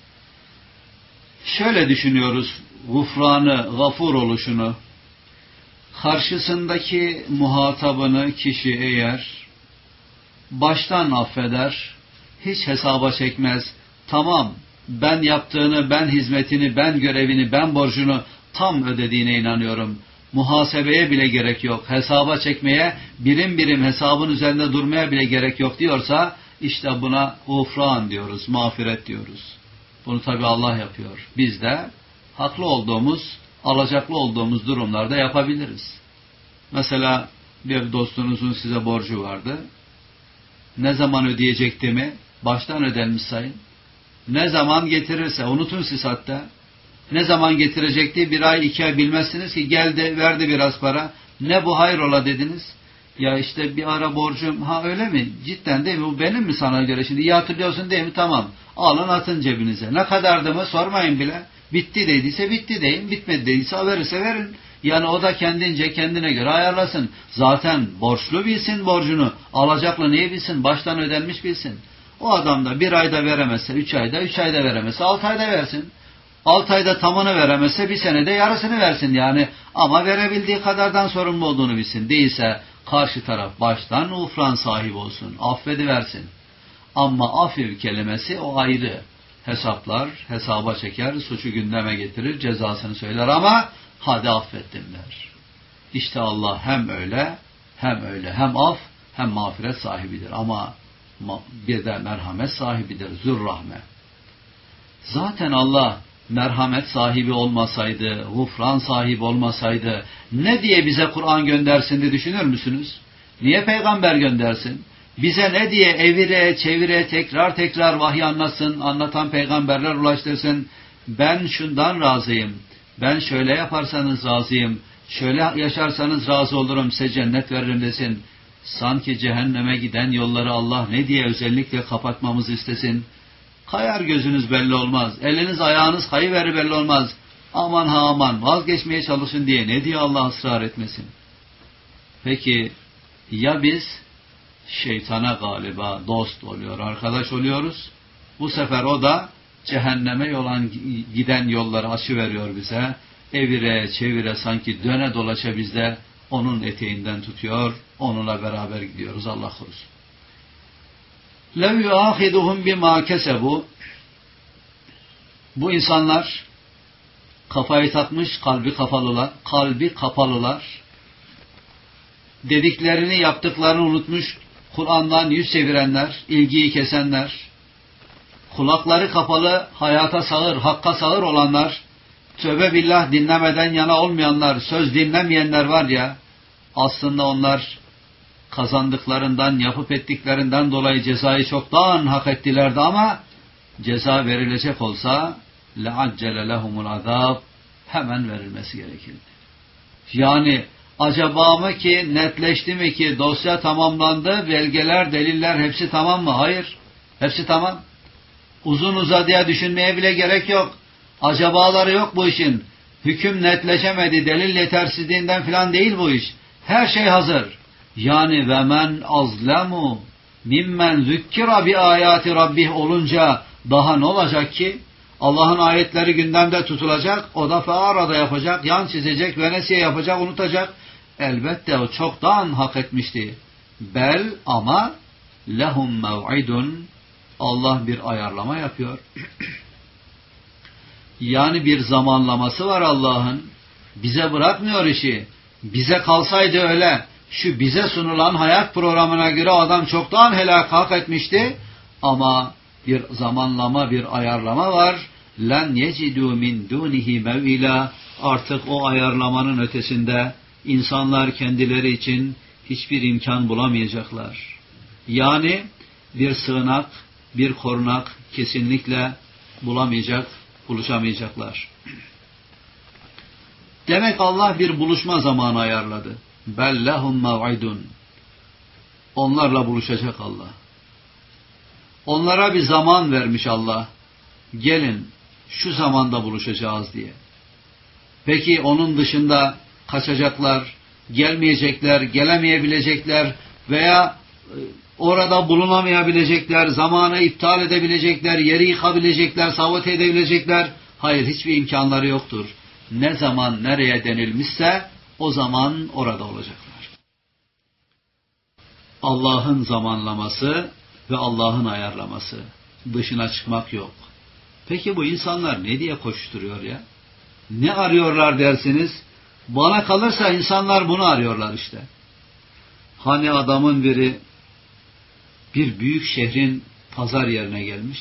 Şöyle düşünüyoruz gufranı, gafur oluşunu. Karşısındaki muhatabını kişi eğer baştan affeder, hiç hesaba çekmez, tamam ben yaptığını, ben hizmetini, ben görevini, ben borcunu tam ödediğine inanıyorum. Muhasebeye bile gerek yok, hesaba çekmeye, birim birim hesabın üzerinde durmaya bile gerek yok diyorsa, işte buna gufran diyoruz, mağfiret diyoruz. Bunu tabi Allah yapıyor. Biz de haklı olduğumuz, alacaklı olduğumuz durumlarda yapabiliriz. Mesela bir dostunuzun size borcu vardı. Ne zaman ödeyecekti mi? Baştan ödenmiş sayın. Ne zaman getirirse, unutun siz hatta. Ne zaman getirecekti? 1 ay, 2 ay bilmezsiniz ki geldi, verdi biraz para. Ne bu hayrola dediniz? Ya işte bir ara borcum, ha öyle mi? Cidden değil mi? Bu benim mi sana göre? Şimdi iyi hatırlıyorsun değil mi? Tamam. Alın atın cebinize. Ne kadardı mı? Sormayın bile. Bitti dediyse bitti deyin. Bitmedi dediyse verirse verin. Yani o da kendince kendine göre ayarlasın. Zaten borçlu bilsin borcunu. Alacaklı neyi bilsin? Baştan ödenmiş bilsin. O adam da 1 ayda veremezse 3 ayda, 3 ayda veremezse 6 ayda versin. 6 ayda tamını veremezse 1 senede yarısını versin yani. Ama verebildiği kadardan sorumlu olduğunu bilsin. Değilse karşı taraf baştan ufran sahibi olsun. Affediversin. Ama afif kelimesi o ayrı. Hesaplar, hesaba çeker, suçu gündeme getirir, cezasını söyler ama hadi affettim der. İşte Allah hem öyle, hem öyle, hem af, hem mağfiret sahibidir. Ama bir de merhamet sahibidir, zürrahme. Zaten Allah merhamet sahibi olmasaydı, gufran sahibi olmasaydı ne diye bize Kur'an göndersin diye düşünür müsünüz? Niye peygamber göndersin? Bize ne diye evire çevire tekrar tekrar vahiy anlatsın, anlatan peygamberler ulaştırsın. Ben şundan razıyım, ben şöyle yaparsanız razıyım, şöyle yaşarsanız razı olurum, size cennet veririm desin. Sanki cehenneme giden yolları Allah ne diye özellikle kapatmamızı istesin. Kayar gözünüz belli olmaz, eliniz ayağınız kayıverir belli olmaz. Aman ha aman vazgeçmeye çalışın diye ne diye Allah ısrar etmesin. Peki ya biz şeytana galiba dost oluyor, arkadaş oluyoruz. Bu sefer o da cehenneme giden yolları açıveriyor bize. Evire çevire sanki döne dolaşa bizde onun eteğinden tutuyor. Onunla beraber gidiyoruz, Allah korusun. لَوْ يُؤَخِذُهُمْ بِمَا كَسَبُوا. Bu insanlar kafayı takmış, kalbi kapalılar. Dediklerini, yaptıklarını unutmuş, Kur'an'dan yüz çevirenler, ilgiyi kesenler, kulakları kapalı, hayata sağır, hakka sağır olanlar, tövbe billah dinlemeden yana olmayanlar, söz dinlemeyenler var ya, aslında onlar kazandıklarından, yapıp ettiklerinden dolayı cezayı çoktan hak ettilerdi ama ceza verilecek olsa لَعَجَّلَ لَهُمُ الْعَذَابِ hemen verilmesi gerekirdi. Yani acaba mı ki, netleşti mi ki, dosya tamamlandı, belgeler, deliller hepsi tamam mı? Hayır, hepsi tamam. Uzun uzadıya düşünmeye bile gerek yok. Acabaları yok bu işin. Hüküm netleşemedi, delil yetersizliğinden filan değil bu iş. Her şey hazır. Yani ve men azlemu mimmen zükkira bi ayati rabbih olunca daha ne olacak ki? Allah'ın ayetleri gündemde tutulacak, o da fearada yapacak, yan çizecek, venesiye yapacak, unutacak. Elbette o çoktan hak etmişti. Bel ama lehum mev'idun, Allah bir ayarlama yapıyor. Yani bir zamanlaması var Allah'ın. Bize bırakmıyor işi. Bize kalsaydı öyle, şu bize sunulan hayat programına göre adam çoktan helak hak etmişti. Ama bir zamanlama, bir ayarlama var. لَنْ يَجِدُوا مِنْ دُونِهِ مَوْئِلًا. Artık o ayarlamanın ötesinde insanlar kendileri için hiçbir imkan bulamayacaklar. Yani bir sığınak, bir korunak kesinlikle buluşamayacaklar. Demek Allah bir buluşma zamanı ayarladı. بَلْلَهُمْ مَوْعِدٌ. Onlarla buluşacak Allah. Onlara bir zaman vermiş Allah. Gelin şu zamanda buluşacağız diye. Peki onun dışında kaçacaklar, gelmeyecekler, gelemeyebilecekler veya orada bulunamayabilecekler, zamanı iptal edebilecekler, yeri yıkabilecekler, sabote edebilecekler. Hayır, hiçbir imkanları yoktur. Ne zaman nereye denilmişse o zaman orada olacaklar. Allah'ın zamanlaması ve Allah'ın ayarlaması. Dışına çıkmak yok. Peki bu insanlar ne diye koşturuyor ya? Ne arıyorlar dersiniz? Bana kalırsa insanlar bunu arıyorlar işte. Hani adamın biri bir büyük şehrin pazar yerine gelmiş.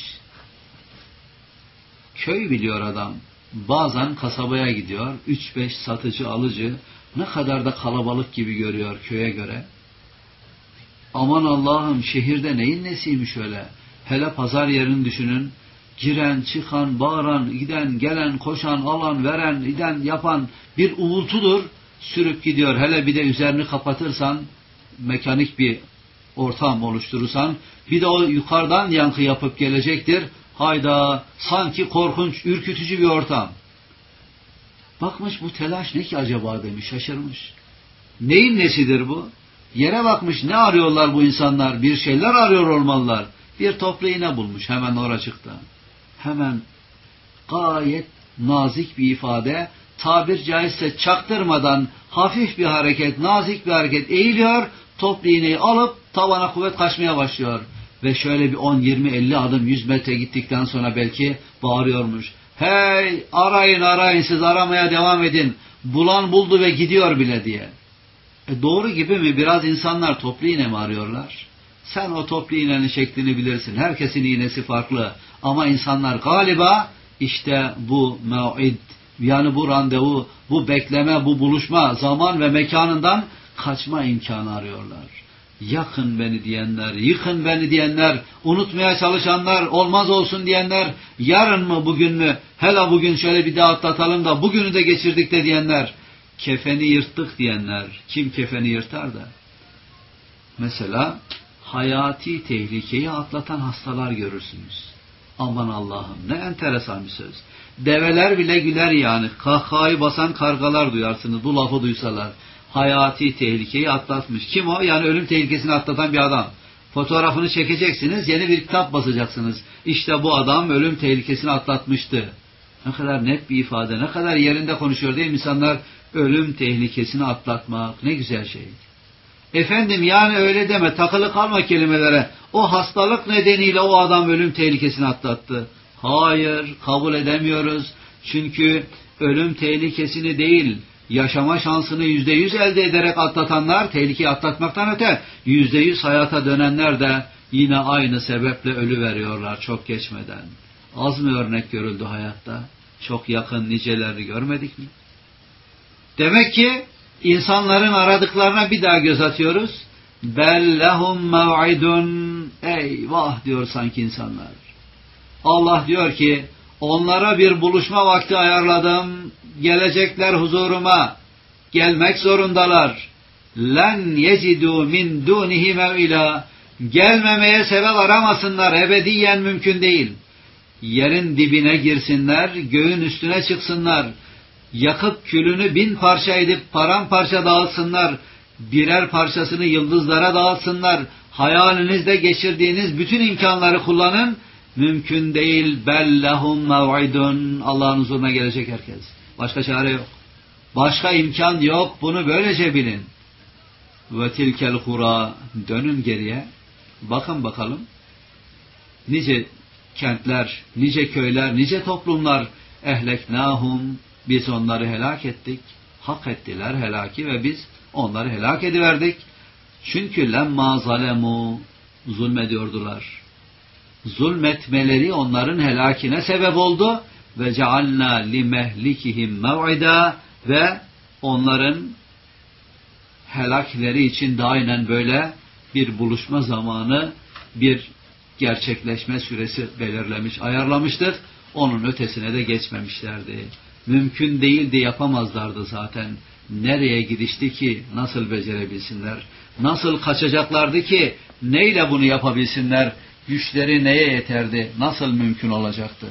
Köy biliyor adam. Bazen kasabaya gidiyor. 3-5 satıcı alıcı ne kadar da kalabalık gibi görüyor köye göre. Aman Allah'ım, şehirde neyin nesiymiş öyle? Hele pazar yerini düşünün. Giren, çıkan, bağıran, giden, gelen, koşan, alan, veren, giden, yapan bir uğultudur. Sürüp gidiyor. Hele bir de üzerini kapatırsan, mekanik bir ortam oluşturursan, bir de o yukarıdan yankı yapıp gelecektir. Hayda, sanki korkunç, ürkütücü bir ortam. Bakmış, bu telaş ne ki acaba demiş, şaşırmış. Neyin nesidir bu? Yere bakmış, ne arıyorlar bu insanlar? Bir şeyler arıyor olmalılar. Bir toplu iğne bulmuş hemen oracıkta. Hemen gayet nazik bir ifade, tabir caizse çaktırmadan hafif bir hareket, nazik bir hareket eğiliyor, toplu iğneyi alıp tavana kuvvet kaçmaya başlıyor. Ve şöyle bir 10, 20, 50 adım, 100 metre gittikten sonra belki bağırıyormuş. Hey, arayın, siz aramaya devam edin. Bulan buldu ve gidiyor bile diye. Doğru gibi mi? Biraz insanlar toplu iğne mi arıyorlar? Sen o toplu iğnenin şeklini bilirsin. Herkesin iğnesi farklı. Ama insanlar galiba işte bu mev'id, yani bu randevu, bu bekleme, bu buluşma zaman ve mekanından kaçma imkanı arıyorlar. yakın beni diyenler, yıkın beni diyenler, unutmaya çalışanlar, olmaz olsun diyenler, yarın mı bugün mü, hele bugün şöyle bir daha atlatalım da bugünü de geçirdik de diyenler, kefeni yırttık diyenler, kim kefeni yırtar da? Mesela hayati tehlikeyi atlatan hastalar görürsünüz. Aman Allah'ım, ne enteresan bir söz. Develer bile güler yani. Kahkahayı basan kargalar duyarsınız bu lafı duysalar. Hayati tehlikeyi atlatmış. Kim o? Yani ölüm tehlikesini atlatan bir adam. Fotoğrafını çekeceksiniz, yeni bir kitap basacaksınız. İşte bu adam ölüm tehlikesini atlatmıştı. Ne kadar net bir ifade, ne kadar yerinde konuşuyor değil mi insanlar? Ölüm tehlikesini atlatmak ne güzel şey. Efendim yani öyle deme, takılı kalma kelimelere. O hastalık nedeniyle o adam ölüm tehlikesini atlattı. Hayır, kabul edemiyoruz. Çünkü ölüm tehlikesini değil, yaşama şansını %100 elde ederek atlatanlar, tehlikeyi atlatmaktan öte %100 hayata dönenler de yine aynı sebeple ölü veriyorlar çok geçmeden. Az mı örnek görüldü hayatta? Çok yakın nicelerini görmedik mi? Demek ki insanların aradıklarına bir daha göz atıyoruz. Bellehum mev'idun. Eyvah diyor sanki insanlar. Allah diyor ki onlara bir buluşma vakti ayarladım. Gelecekler huzuruma. Gelmek zorundalar. Len yecidû min dûnihi mev'ilâ. Gelmemeye sebep aramasınlar. Ebediyen mümkün değil. Yerin dibine girsinler. Göğün üstüne çıksınlar. Yakıp külünü 1000 parça edip paramparça dağıtsınlar. Birer parçasını yıldızlara dağıtsınlar. Hayalinizde geçirdiğiniz bütün imkanları kullanın. Mümkün değil. Bellehum mev'idun. Allah'ın huzuruna gelecek herkes. Başka çare yok. Başka imkan yok. Bunu böylece bilin. Ve tilkel hura. Dönün geriye. Bakın bakalım. Nice kentler, nice köyler, nice toplumlar ehleknahum. Biz onları helak ettik. Hak ettiler helaki ve biz onları helak ediverdik. Çünkü lemma zalemu, zulmediyordular. Zulmetmeleri onların helakine sebep oldu. Ve cealna limehlikihim mev'ida, ve onların helakleri için de aynen böyle bir buluşma zamanı, bir gerçekleşme süresi belirlemiş, ayarlamıştır. Onun ötesine de geçmemişlerdi. Mümkün değildi, yapamazlardı zaten. Nereye gidişti ki nasıl becerebilsinler? Nasıl kaçacaklardı ki neyle bunu yapabilsinler? Güçleri neye yeterdi? Nasıl mümkün olacaktı?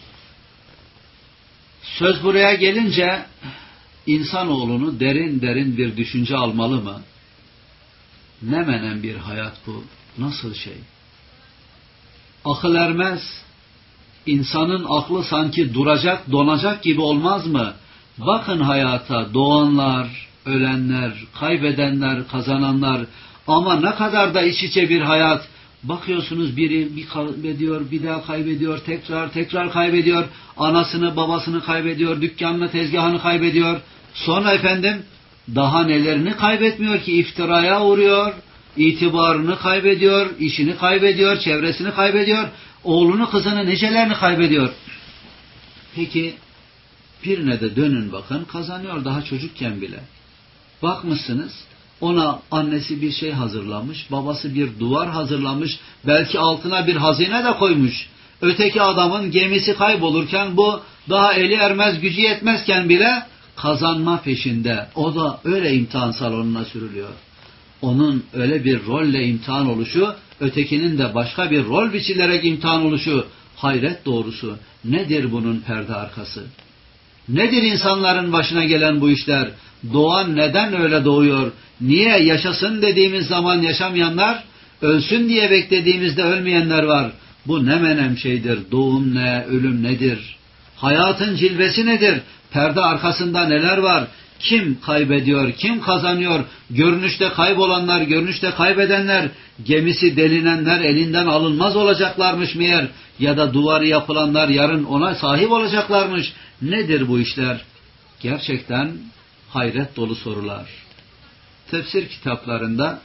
Söz buraya gelince insanoğlunu derin derin bir düşünce almalı mı? Ne menen bir hayat bu? Nasıl şey? Akıl ermez. İnsanın aklı sanki duracak, donacak gibi olmaz mı? Bakın hayata, doğanlar, ölenler, kaybedenler, kazananlar, ama ne kadar da iç içe bir hayat. Bakıyorsunuz biri bir kaybediyor, bir daha kaybediyor, tekrar kaybediyor, anasını, babasını kaybediyor, dükkanını, tezgahını kaybediyor. Sonra efendim daha nelerini kaybetmiyor ki, iftiraya uğruyor, itibarını kaybediyor, işini kaybediyor, çevresini kaybediyor, oğlunu, kızını, nicelerini kaybediyor. Peki birine de dönün bakın, kazanıyor daha çocukken bile. Bakmışsınız, ona annesi bir şey hazırlamış, babası bir duvar hazırlamış, belki altına bir hazine de koymuş. Öteki adamın gemisi kaybolurken bu daha eli ermez, gücü yetmezken bile kazanma peşinde. O da öyle imtihan salonuna sürülüyor. Onun öyle bir rolle imtihan oluşu, ötekinin de başka bir rol biçilerek imtihan oluşu, hayret doğrusu. Nedir bunun perde arkası? Nedir insanların başına gelen bu işler? Doğan neden öyle doğuyor? Niye yaşasın dediğimiz zaman yaşamayanlar, ölsün diye beklediğimizde ölmeyenler var? Bu ne menem şeydir? Doğum ne? Ölüm nedir? Hayatın cilvesi nedir? Perde arkasında neler var? Kim kaybediyor? Kim kazanıyor? Görünüşte kaybolanlar, görünüşte kaybedenler, gemisi delinenler elinden alınmaz olacaklarmış meğer? Ya da duvarı yapılanlar yarın ona sahip olacaklarmış. Nedir bu işler? Gerçekten hayret dolu sorular. Tefsir kitaplarında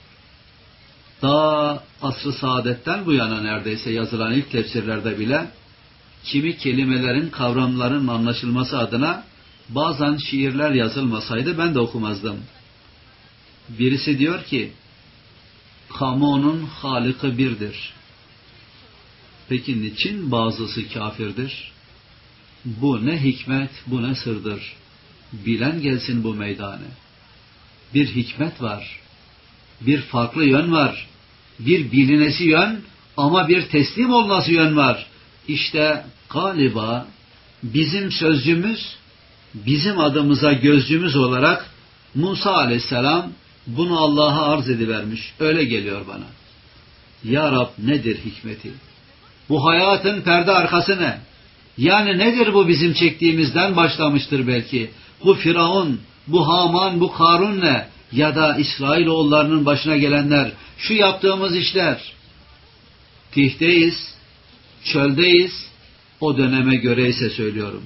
daha asr-ı saadetten bu yana neredeyse yazılan ilk tefsirlerde bile kimi kelimelerin, kavramların anlaşılması adına bazen şiirler yazılmasaydı ben de okumazdım. Birisi diyor ki, Kamunun Halık'ı birdir. Peki niçin bazısı kafirdir? Bu ne hikmet, bu ne sırdır. Bilen gelsin bu meydana. Bir hikmet var, bir farklı yön var, bir bilinesi yön ama bir teslim olması yön var. İşte galiba bizim sözcüğümüz, bizim adımıza gözcümüz olarak Musa aleyhisselam bunu Allah'a arz edivermiş. Öyle geliyor bana. Ya Rab, nedir hikmeti? Bu hayatın perde arkası ne? Yani nedir bu bizim çektiğimizden başlamıştır belki. Bu Firavun, bu Haman, bu Karun ne? Ya da İsrailoğullarının başına gelenler, şu yaptığımız işler. Tihdeyiz, çöldeyiz, o döneme göre ise söylüyorum.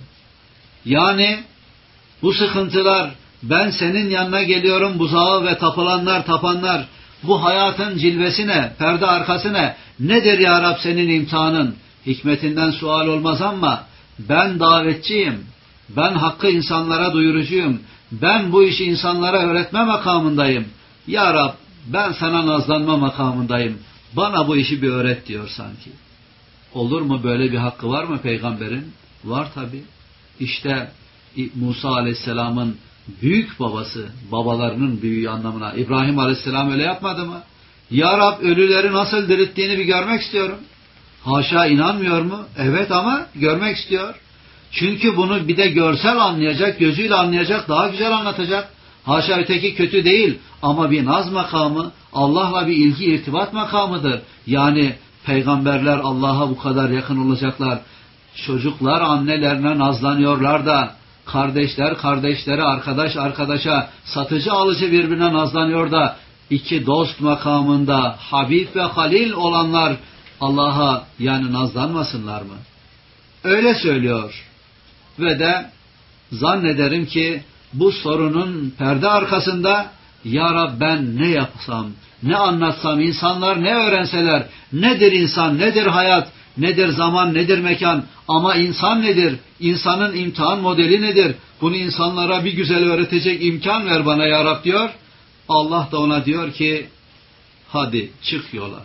Yani bu sıkıntılar, ben senin yanına geliyorum, buzağı ve tapanlar, bu hayatın cilvesi ne, perde arkası ne? Nedir ya Rab senin imtihanın? Hikmetinden sual olmaz ama ben davetçiyim, ben hakkı insanlara duyurucuyum, ben bu işi insanlara öğretme makamındayım. Ya Rab, ben sana nazlanma makamındayım, bana bu işi bir öğret diyor sanki. Olur mu, böyle bir hakkı var mı peygamberin? Var tabi. İşte Musa aleyhisselamın büyük babası, babalarının büyüğü anlamına. İbrahim aleyhisselam öyle yapmadı mı? Ya Rab, ölüleri nasıl dirilttiğini bir görmek istiyorum. Haşa, inanmıyor mu? Evet, ama görmek istiyor. Çünkü bunu bir de görsel anlayacak, gözüyle anlayacak, daha güzel anlatacak. Haşa, öteki kötü değil ama bir naz makamı, Allah'la bir ilgi irtibat makamıdır. Yani peygamberler Allah'a bu kadar yakın olacaklar. Çocuklar annelerine nazlanıyorlar da, kardeşler kardeşlere, arkadaş arkadaşa, satıcı alıcı birbirine nazlanıyor da, iki dost makamında Habib ve Halil olanlar Allah'a yani nazlanmasınlar mı? Öyle söylüyor. Ve de zannederim ki bu sorunun perde arkasında ya Rab, ben ne yapsam, ne anlatsam, insanlar ne öğrenseler, nedir insan, nedir hayat, nedir zaman, nedir mekan, ama insan nedir, insanın imtihan modeli nedir, bunu insanlara bir güzel öğretecek imkan ver bana ya Rab diyor. Allah da ona diyor ki hadi çık yola.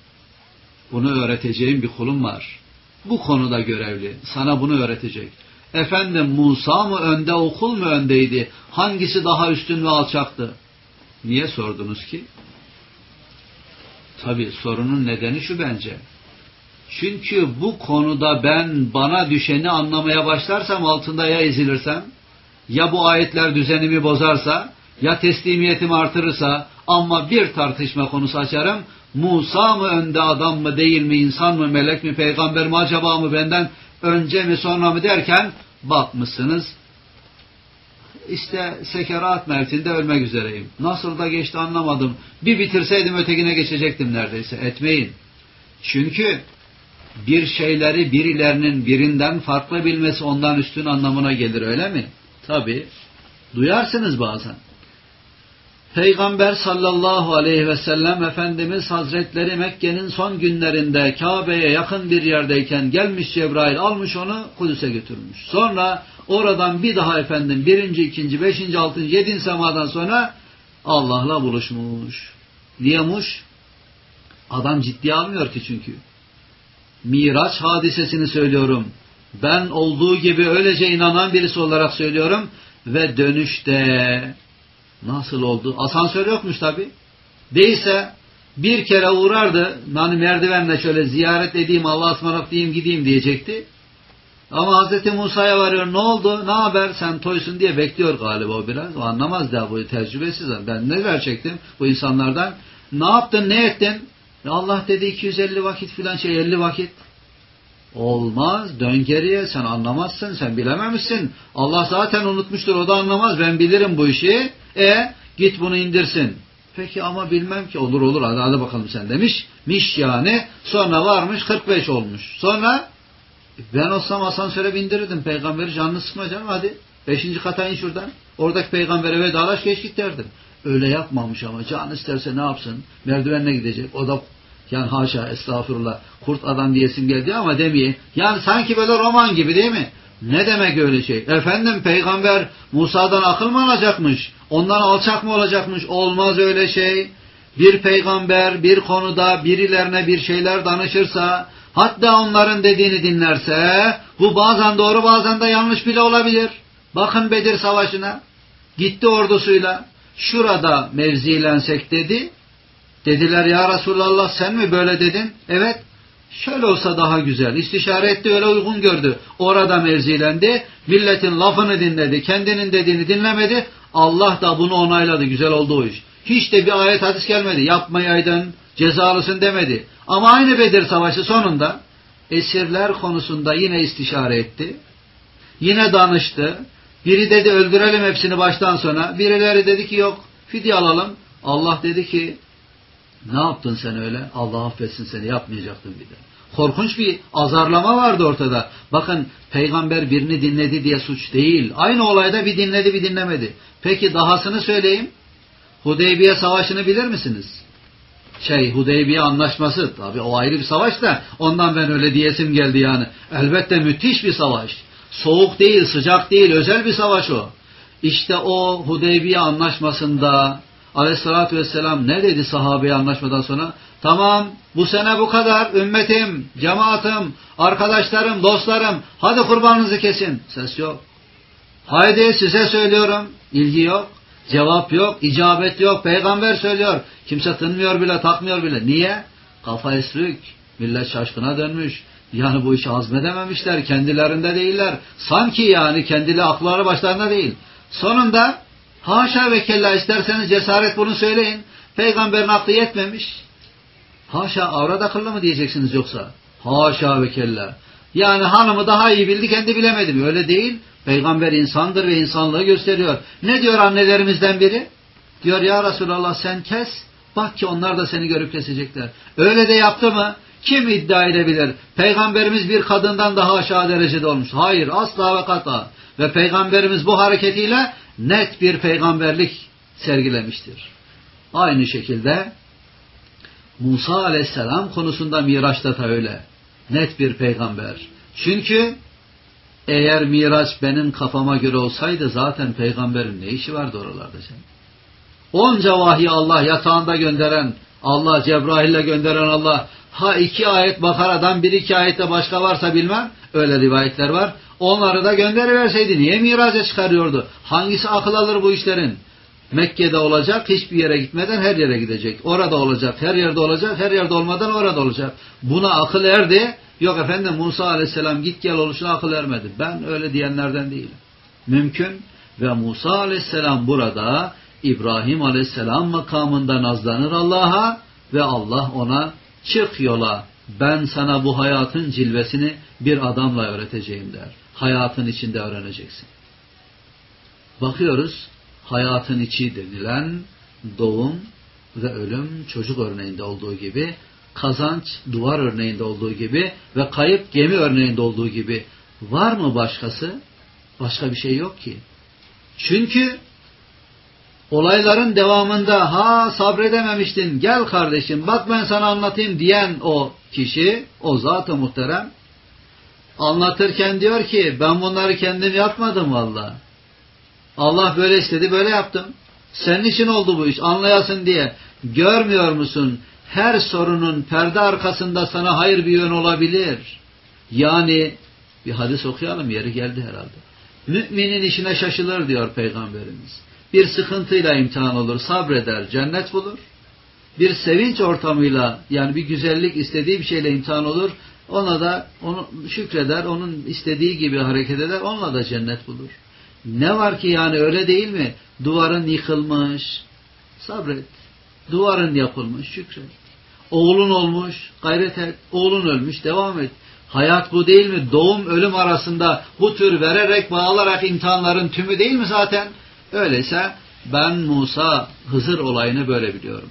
Bunu öğreteceğim bir kulum var. Bu konuda görevli. Sana bunu öğretecek. Efendim, Musa mı önde, okul mu öndeydi? Hangisi daha üstün ve alçaktı? Niye sordunuz ki? Tabii sorunun nedeni şu bence. Çünkü bu konuda ben bana düşeni anlamaya başlarsam altında ya ezilirsem, ya bu ayetler düzenimi bozarsa, ya teslimiyetimi artırırsa, ama bir tartışma konusu açarım. Musa mı önde, adam mı değil mi, insan mı, melek mi, peygamber mi, acaba mı, benden önce mi sonra mı derken bakmışsınız işte sekerat mevtinde ölmek üzereyim. Nasıl da geçti anlamadım. Bir bitirseydim ötekine geçecektim neredeyse. Etmeyin. Çünkü bir şeyleri birilerinin birinden farklı bilmesi ondan üstün anlamına gelir, öyle mi? Tabii. Duyarsınız bazen. Peygamber sallallahu aleyhi ve sellem Efendimiz Hazretleri Mekke'nin son günlerinde Kabe'ye yakın bir yerdeyken gelmiş Cebrail, almış onu Kudüs'e götürmüş. Sonra oradan bir daha efendim 1. 2. 5. 6. 7. semadan sonra Allah'la buluşmuş. Niyemuş? Adam ciddiye almıyor ki çünkü. Miraç hadisesini söylüyorum. Ben olduğu gibi öylece inanan birisi olarak söylüyorum ve dönüşte nasıl oldu? Asansör yokmuş tabi. Değilse bir kere uğrardı. Yani merdivenle şöyle ziyaret edeyim, Allah'a ısmarladık diyeyim, gideyim diyecekti. Ama Hz. Musa'ya varıyor. Ne oldu? Ne haber? Sen toysun diye bekliyor galiba o biraz. O anlamaz da, bu tecrübesiz. Ben neler çektim bu insanlardan. Ne yaptın? Ne ettin? Allah dedi 250 vakit filan 50 vakit. Olmaz. Dön geriye. Sen anlamazsın. Sen bilememişsin. Allah zaten unutmuştur. O da anlamaz. Ben bilirim bu işi. Git bunu indirsin. Peki ama bilmem ki. Olur hadi bakalım sen demiş. Yani. Sonra varmış 45 olmuş. Sonra ben olsam asansöre bindirirdim. Peygamberi canını sıkma canım, hadi. 5. kata in şuradan. Oradaki peygambere vedalaş, geç git derdim. Öyle yapmamış ama can isterse ne yapsın? Merdivenle gidecek. O da yani haşa, estağfurullah, kurt adam diyesim geldi ama demeye. Yani sanki böyle roman gibi değil mi? Ne demek öyle şey? Efendim, peygamber Musa'dan akıl mı alacakmış? Ondan alçak mı olacakmış? Olmaz öyle şey. Bir peygamber bir konuda birilerine bir şeyler danışırsa, hatta onların dediğini dinlerse, bu bazen doğru bazen de yanlış bile olabilir. Bakın Bedir Savaşı'na. Gitti ordusuyla. Şurada mevzilensek dedi. Dediler ya Resulallah sen mi böyle dedin? Evet. Şöyle olsa daha güzel. İstişare etti, öyle uygun gördü. Orada mevzilendi. Milletin lafını dinledi. Kendinin dediğini dinlemedi. Allah da bunu onayladı. Güzel oldu o iş. Hiç de bir ayet hadis gelmedi. Yapmayaydın, cezalısın demedi. Ama aynı Bedir Savaşı sonunda esirler konusunda yine istişare etti. Yine danıştı. Biri dedi öldürelim hepsini baştan sona. Birileri dedi ki yok, fidye alalım. Allah dedi ki ne yaptın sen öyle? Allah affetsin seni, yapmayacaktın bir de. Korkunç bir azarlama vardı ortada. Bakın peygamber birini dinledi diye suç değil. Aynı olayda bir dinledi bir dinlemedi. Peki dahasını söyleyeyim. Hudeybiye Savaşı'nı bilir misiniz? Hudeybiye Anlaşması. Tabii o ayrı bir savaş da ondan ben öyle diyesim geldi yani. Elbette müthiş bir savaş. Soğuk değil, sıcak değil, özel bir savaş o. İşte o Hudeybiye Anlaşması'nda Aleyhissalatü Vesselam ne dedi sahabeye anlaşmadan sonra? Tamam, bu sene bu kadar, ümmetim, cemaatim, arkadaşlarım, dostlarım, hadi kurbanınızı kesin. Ses yok. Haydi size söylüyorum, ilgi yok, cevap yok, icabet yok, peygamber söylüyor. Kimse tınmıyor bile, takmıyor bile. Niye? Kafa esrük, millet şaşkına dönmüş. Yani bu işi hazmedememişler, kendilerinde değiller. Sanki yani kendileri akılları başlarında değil. Sonunda haşa ve kella, isterseniz cesaret bunu söyleyin. Peygamberin aklı yetmemiş. Haşa, avrat akıllı mı diyeceksiniz yoksa? Haşa ve kella. Yani hanımı daha iyi bildi, kendi bilemedi mi? Öyle değil. Peygamber insandır ve insanlığı gösteriyor. Ne diyor annelerimizden biri? Diyor ya Resulallah sen kes. Bak ki onlar da seni görüp kesecekler. Öyle de yaptı mı? Kim iddia edebilir? Peygamberimiz bir kadından daha aşağı derecede olmuş. Hayır, asla ve kata. Ve Peygamberimiz bu hareketiyle net bir peygamberlik sergilemiştir. Aynı şekilde Musa Aleyhisselam konusunda Miraç'ta da öyle. Net bir peygamber. Çünkü eğer Miraç benim kafama göre olsaydı zaten peygamberin ne işi vardı oralarda canım? Onca vahyi Allah yatağında gönderen Allah, Cebrail'le gönderen Allah, ha 2 ayet Bakara'dan 1-2 ayette başka varsa bilmem, öyle rivayetler var. Onları da gönderiverseydi niye Miraç'a çıkarıyordu? Hangisi akıl alır bu işlerin? Mekke'de olacak, hiçbir yere gitmeden her yere gidecek. Orada olacak, her yerde olacak, her yerde olmadan orada olacak. Buna akıl erdi. Yok efendim Musa Aleyhisselam git gel oluşuna akıl ermedi. Ben öyle diyenlerden değilim. Mümkün. Ve Musa Aleyhisselam burada İbrahim Aleyhisselam makamında nazlanır Allah'a ve Allah ona çık yola, ben sana bu hayatın cilvesini bir adamla öğreteceğim der. Hayatın içinde öğreneceksin. Bakıyoruz, hayatın içi denilen doğum ve ölüm çocuk örneğinde olduğu gibi, kazanç duvar örneğinde olduğu gibi ve kayıp gemi örneğinde olduğu gibi var mı başkası? Başka bir şey yok ki. Çünkü olayların devamında ha sabredememiştin, gel kardeşim bak ben sana anlatayım diyen o kişi, o zat-ı muhterem anlatırken diyor ki ben bunları kendim yapmadım valla. Allah böyle istedi, böyle yaptım. Senin için oldu bu iş, anlayasın diye. Görmüyor musun? Her sorunun perde arkasında sana hayır bir yön olabilir. Yani bir hadis okuyalım, yeri geldi herhalde. Müminin işine şaşılır diyor Peygamberimiz. Bir sıkıntıyla imtihan olur, sabreder, cennet bulur. Bir sevinç ortamıyla, yani bir güzellik istediği bir şeyle imtihan olur. Ona da onu şükreder, onun istediği gibi hareket eder, onunla da cennet bulur. Ne var ki yani, öyle değil mi? Duvarın yıkılmış, sabret. Duvarın yapılmış, şükret. Oğlun olmuş, gayret et. Oğlun ölmüş, devam et. Hayat bu değil mi? Doğum ölüm arasında bu tür vererek bağlarak imtihanların tümü değil mi zaten? Öyleyse ben Musa Hızır olayını böyle biliyorum.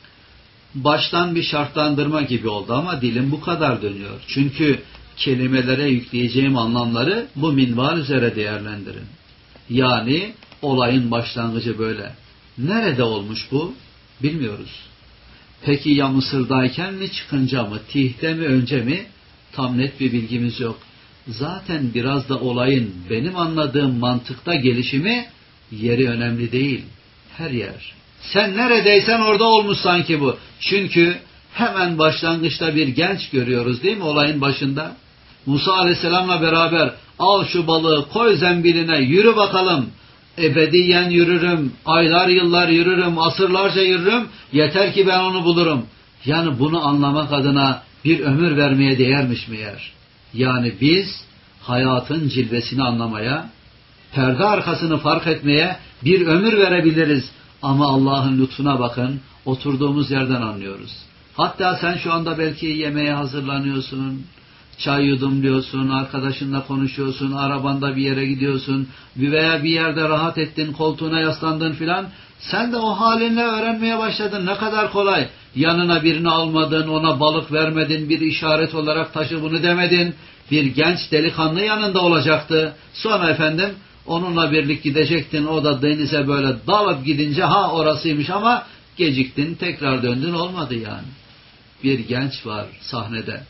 Baştan bir şartlandırma gibi oldu ama dilim bu kadar dönüyor. Çünkü kelimelere yükleyeceğim anlamları bu minval üzere değerlendirin. Yani olayın başlangıcı böyle. Nerede olmuş bu? Bilmiyoruz. Peki ya Mısır'dayken mi, çıkınca mı, Tih'te mi, önce mi? Tam net bir bilgimiz yok. Zaten biraz da olayın benim anladığım mantıkta gelişimi, yeri önemli değil. Her yer. Sen neredeysen orada olmuş sanki bu. Çünkü hemen başlangıçta bir genç görüyoruz değil mi olayın başında? Musa Aleyhisselam'la beraber al şu balığı koy zembiline yürü bakalım. Ebediyen yürürüm, aylar yıllar yürürüm, asırlarca yürürüm. Yeter ki ben onu bulurum. Yani bunu anlamak adına bir ömür vermeye değermiş meğer. Yani biz hayatın cilvesini anlamaya, perde arkasını fark etmeye bir ömür verebiliriz. Ama Allah'ın lütfuna bakın, oturduğumuz yerden anlıyoruz. Hatta sen şu anda belki yemeğe hazırlanıyorsun, çay yudumluyorsun, arkadaşınla konuşuyorsun, arabanda bir yere gidiyorsun veya bir yerde rahat ettin, koltuğuna yaslandın filan. Sen de o halinle öğrenmeye başladın. Ne kadar kolay. Yanına birini almadın, ona balık vermedin, bir işaret olarak taşı bunu demedin. Bir genç delikanlı yanında olacaktı. Sonra efendim onunla birlik gidecektin. O da denize böyle dalıp gidince ha orasıymış ama geciktin, tekrar döndün, olmadı yani. Bir genç var sahnede.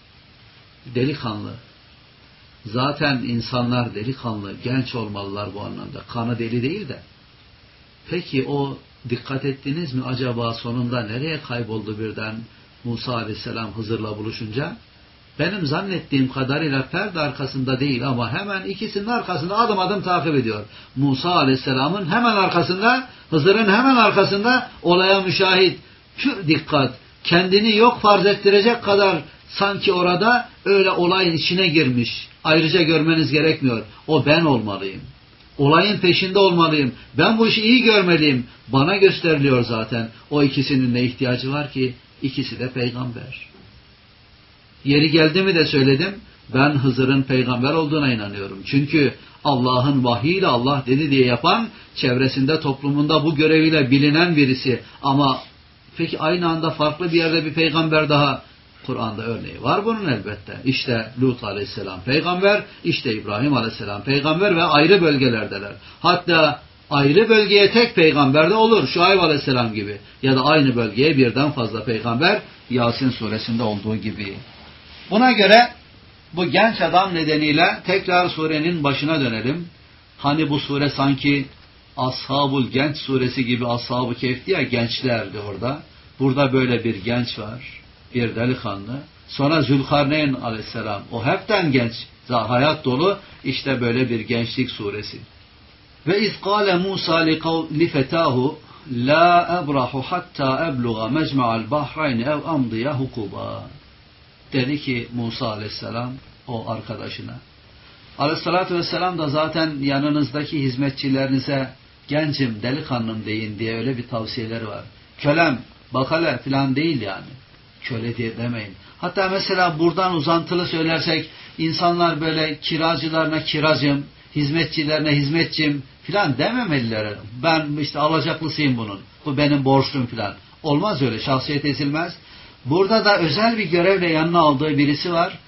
Delikanlı. Zaten insanlar delikanlı, genç olmalılar bu anlamda. Kanı deli değil de. Peki o dikkat ettiniz mi acaba sonunda nereye kayboldu birden Musa Aleyhisselam Hızır'la buluşunca? Benim zannettiğim kadarıyla perde arkasında değil ama hemen ikisinin arkasında adım adım takip ediyor. Musa Aleyhisselam'ın hemen arkasında, Hızır'ın hemen arkasında olaya müşahit. Pür dikkat, kendini yok farz ettirecek kadar sanki orada öyle olayın içine girmiş. Ayrıca görmeniz gerekmiyor. O ben olmalıyım. Olayın peşinde olmalıyım. Ben bu işi iyi görmeliyim. Bana gösteriliyor zaten. O ikisinin ne ihtiyacı var ki? İkisi de peygamber. Yeri geldi mi de söyledim. Ben Hızır'ın peygamber olduğuna inanıyorum. Çünkü Allah'ın vahiyle Allah dedi diye yapan, çevresinde, toplumunda bu göreviyle bilinen birisi. Ama peki aynı anda farklı bir yerde bir peygamber daha, Kur'an'da örneği var bunun elbette. İşte Lut Aleyhisselam peygamber, işte İbrahim Aleyhisselam peygamber ve ayrı bölgelerdeler. Hatta ayrı bölgeye tek peygamber de olur. Şuayb Aleyhisselam gibi. Ya da aynı bölgeye birden fazla peygamber, Yasin suresinde olduğu gibi. Buna göre bu genç adam nedeniyle tekrar surenin başına dönelim. Hani bu sure sanki Ashabul Genç suresi gibi, Ashab-ı Kehf'ti ya, gençlerdi orada. Burada böyle bir genç var, bir delikanlı. Sonra Zülkarneyn Aleyhisselam, o hepten genç, hayat dolu, işte böyle bir gençlik suresi. Ve iz kâle Musa li fetâhu la ebrahu hatta ebluğa mecma'al bahrayni ev amdiya hukuba. Dedi ki Musa Aleyhisselam o arkadaşına. Aleyhissalatü vesselam da zaten yanınızdaki hizmetçilerinize gencim, delikanlım deyin diye öyle bir tavsiyeleri var. Kölem, bakale filan değil yani. Köle diye demeyin. Hatta mesela buradan uzantılı söylersek insanlar böyle kiracılarına kiracım, hizmetçilerine hizmetçim filan dememeliler. Ben işte alacaklısıyım bunun. Bu benim borçlum filan. Olmaz öyle. Şahsiyet ezilmez. Burada da özel bir görevle yanına aldığı birisi var.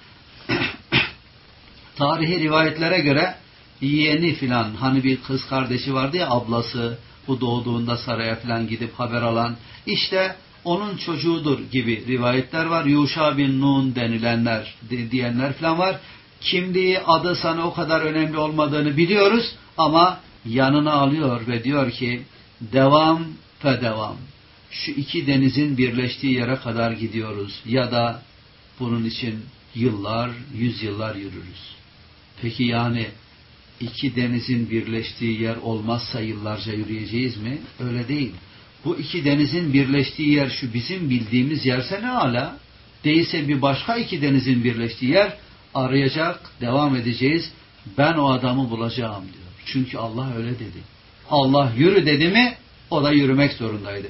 Tarihi rivayetlere göre yeğeni filan, hani bir kız kardeşi vardı ya, ablası, bu doğduğunda saraya filan gidip haber alan, işte onun çocuğudur gibi rivayetler var. Yuşa bin Nun denilenler, diyenler filan var. Kimliği, adı sana o kadar önemli olmadığını biliyoruz ama yanına alıyor ve diyor ki devam fe devam. Şu iki denizin birleştiği yere kadar gidiyoruz ya da bunun için yıllar, yüzyıllar yürürüz. Peki yani iki denizin birleştiği yer olmazsa yıllarca yürüyeceğiz mi? Öyle değil. Bu iki denizin birleştiği yer şu bizim bildiğimiz yerse ne âlâ? Değilse bir başka iki denizin birleştiği yer arayacak, devam edeceğiz. Ben o adamı bulacağım diyor. Çünkü Allah öyle dedi. Allah yürü dedi mi o da yürümek zorundaydı.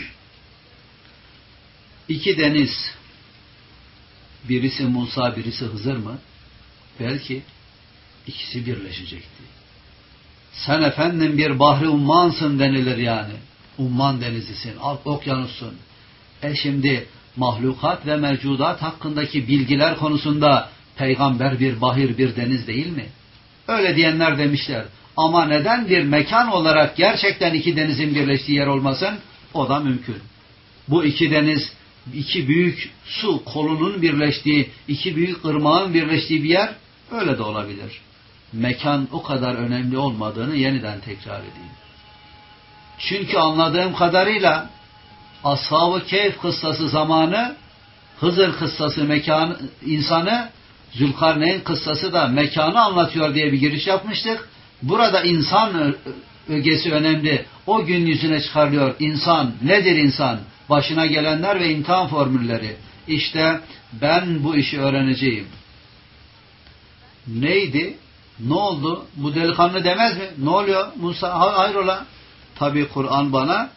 İki deniz, birisi Musa, birisi Hızır mı? Belki ikisi birleşecekti. Sen efendim bir bahri ummansın denilir yani. Umman denizisin, okyanussun. Şimdi mahlukat ve mevcudat hakkındaki bilgiler konusunda peygamber bir bahir, bir deniz değil mi? Öyle diyenler demişler. Ama neden bir mekan olarak gerçekten iki denizin birleştiği yer olmasın? O da mümkün. Bu iki deniz, iki büyük su kolunun birleştiği, iki büyük ırmağın birleştiği bir yer öyle de olabilir. Mekan o kadar önemli olmadığını yeniden tekrar edeyim. Çünkü anladığım kadarıyla Ashab-ı Kehf kıssası zamanı, Hızır kıssası mekanı, insanı, Zülkarneyn kıssası da mekanı anlatıyor diye bir giriş yapmıştık. Burada insan ögesi önemli. O gün yüzüne çıkarılıyor. İnsan, nedir insan? Başına gelenler ve imtihan formülleri. İşte ben bu işi öğreneceğim. Neydi? Ne oldu? Bu delikanlı demez mi? Ne oluyor? Musa hayrola? Tabi Kur'an bana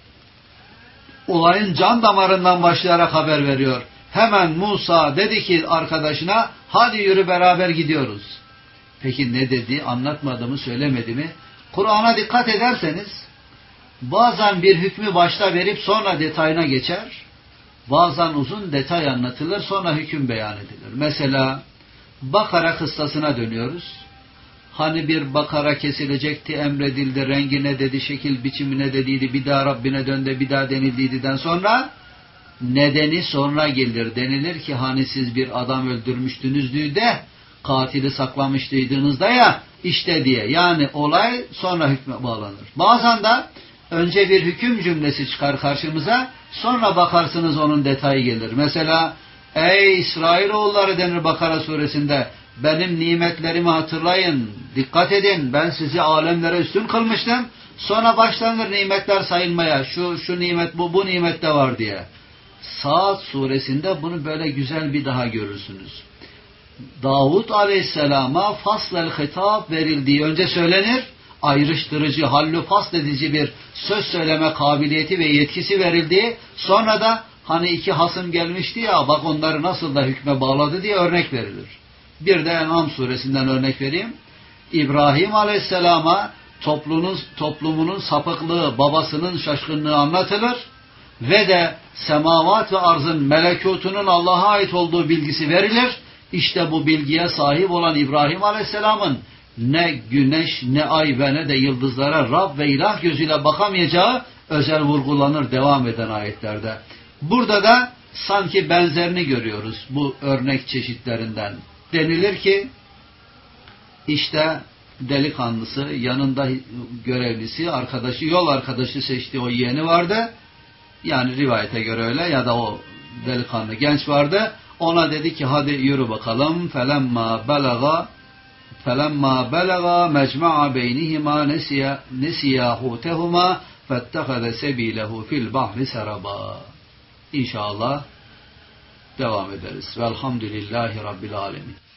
olayın can damarından başlayarak haber veriyor. Hemen Musa dedi ki arkadaşına, hadi yürü beraber gidiyoruz. Peki ne dedi? Anlatmadı mı? Söylemedi mi? Kur'an'a dikkat ederseniz bazen bir hükmü başta verip sonra detayına geçer. Bazen uzun detay anlatılır sonra hüküm beyan edilir. Mesela Bakara kıssasına dönüyoruz. Hani bir bakara kesilecekti, emredildi, rengi ne dedi, şekil biçimi ne dediydi, bir daha Rabbine döndü, bir daha denildiydiden sonra nedeni sonra gelir. Denilir ki hani siz bir adam öldürmüştünüzdü de katili saklamıştıydınız da ya işte diye. Yani olay sonra hükme bağlanır. Bazen de önce bir hüküm cümlesi çıkar karşımıza, sonra bakarsınız onun detayı gelir. Mesela ey İsrailoğulları denir Bakara suresinde, benim nimetlerimi hatırlayın, dikkat edin, ben sizi alemlere üstün kılmıştım. Sonra başlanır nimetler sayılmaya, şu nimet bu nimet de var diye. Saat suresinde bunu böyle güzel bir daha görürsünüz. Davud aleyhisselama faslel hitap verildiği önce söylenir, ayrıştırıcı, hallü fasledici bir söz söyleme kabiliyeti ve yetkisi verildiği, sonra da hani iki hasım gelmişti ya, bak onları nasıl da hükme bağladı diye örnek verilir. Bir de En'am suresinden örnek vereyim. İbrahim aleyhisselama toplumunun sapıklığı, babasının şaşkınlığı anlatılır ve de semavat ve arzın melekutunun Allah'a ait olduğu bilgisi verilir. İşte bu bilgiye sahip olan İbrahim aleyhisselamın ne güneş, ne ay ve ne de yıldızlara Rab ve ilah gözüyle bakamayacağı özel vurgulanır devam eden ayetlerde. Burada da sanki benzerini görüyoruz bu örnek çeşitlerinden. Denilir ki işte delikanlısı, yanında görevlisi, arkadaşı, yol arkadaşı seçtiği o yeğeni vardı. Yani rivayete göre öyle, ya da o delikanlı genç vardı. Ona dedi ki hadi yürü bakalım. فَلَمَّا بَلَغَا مَجْمَعَ بَيْنِهِمَا نَسِيَا حُوتَهُمَا فَاتَّخَذَ سَب۪يلَهُ فِي الْبَحْرِ سَرَبًا. İnşallah devam ederiz. Velhamdülillahi Rabbil Alemin.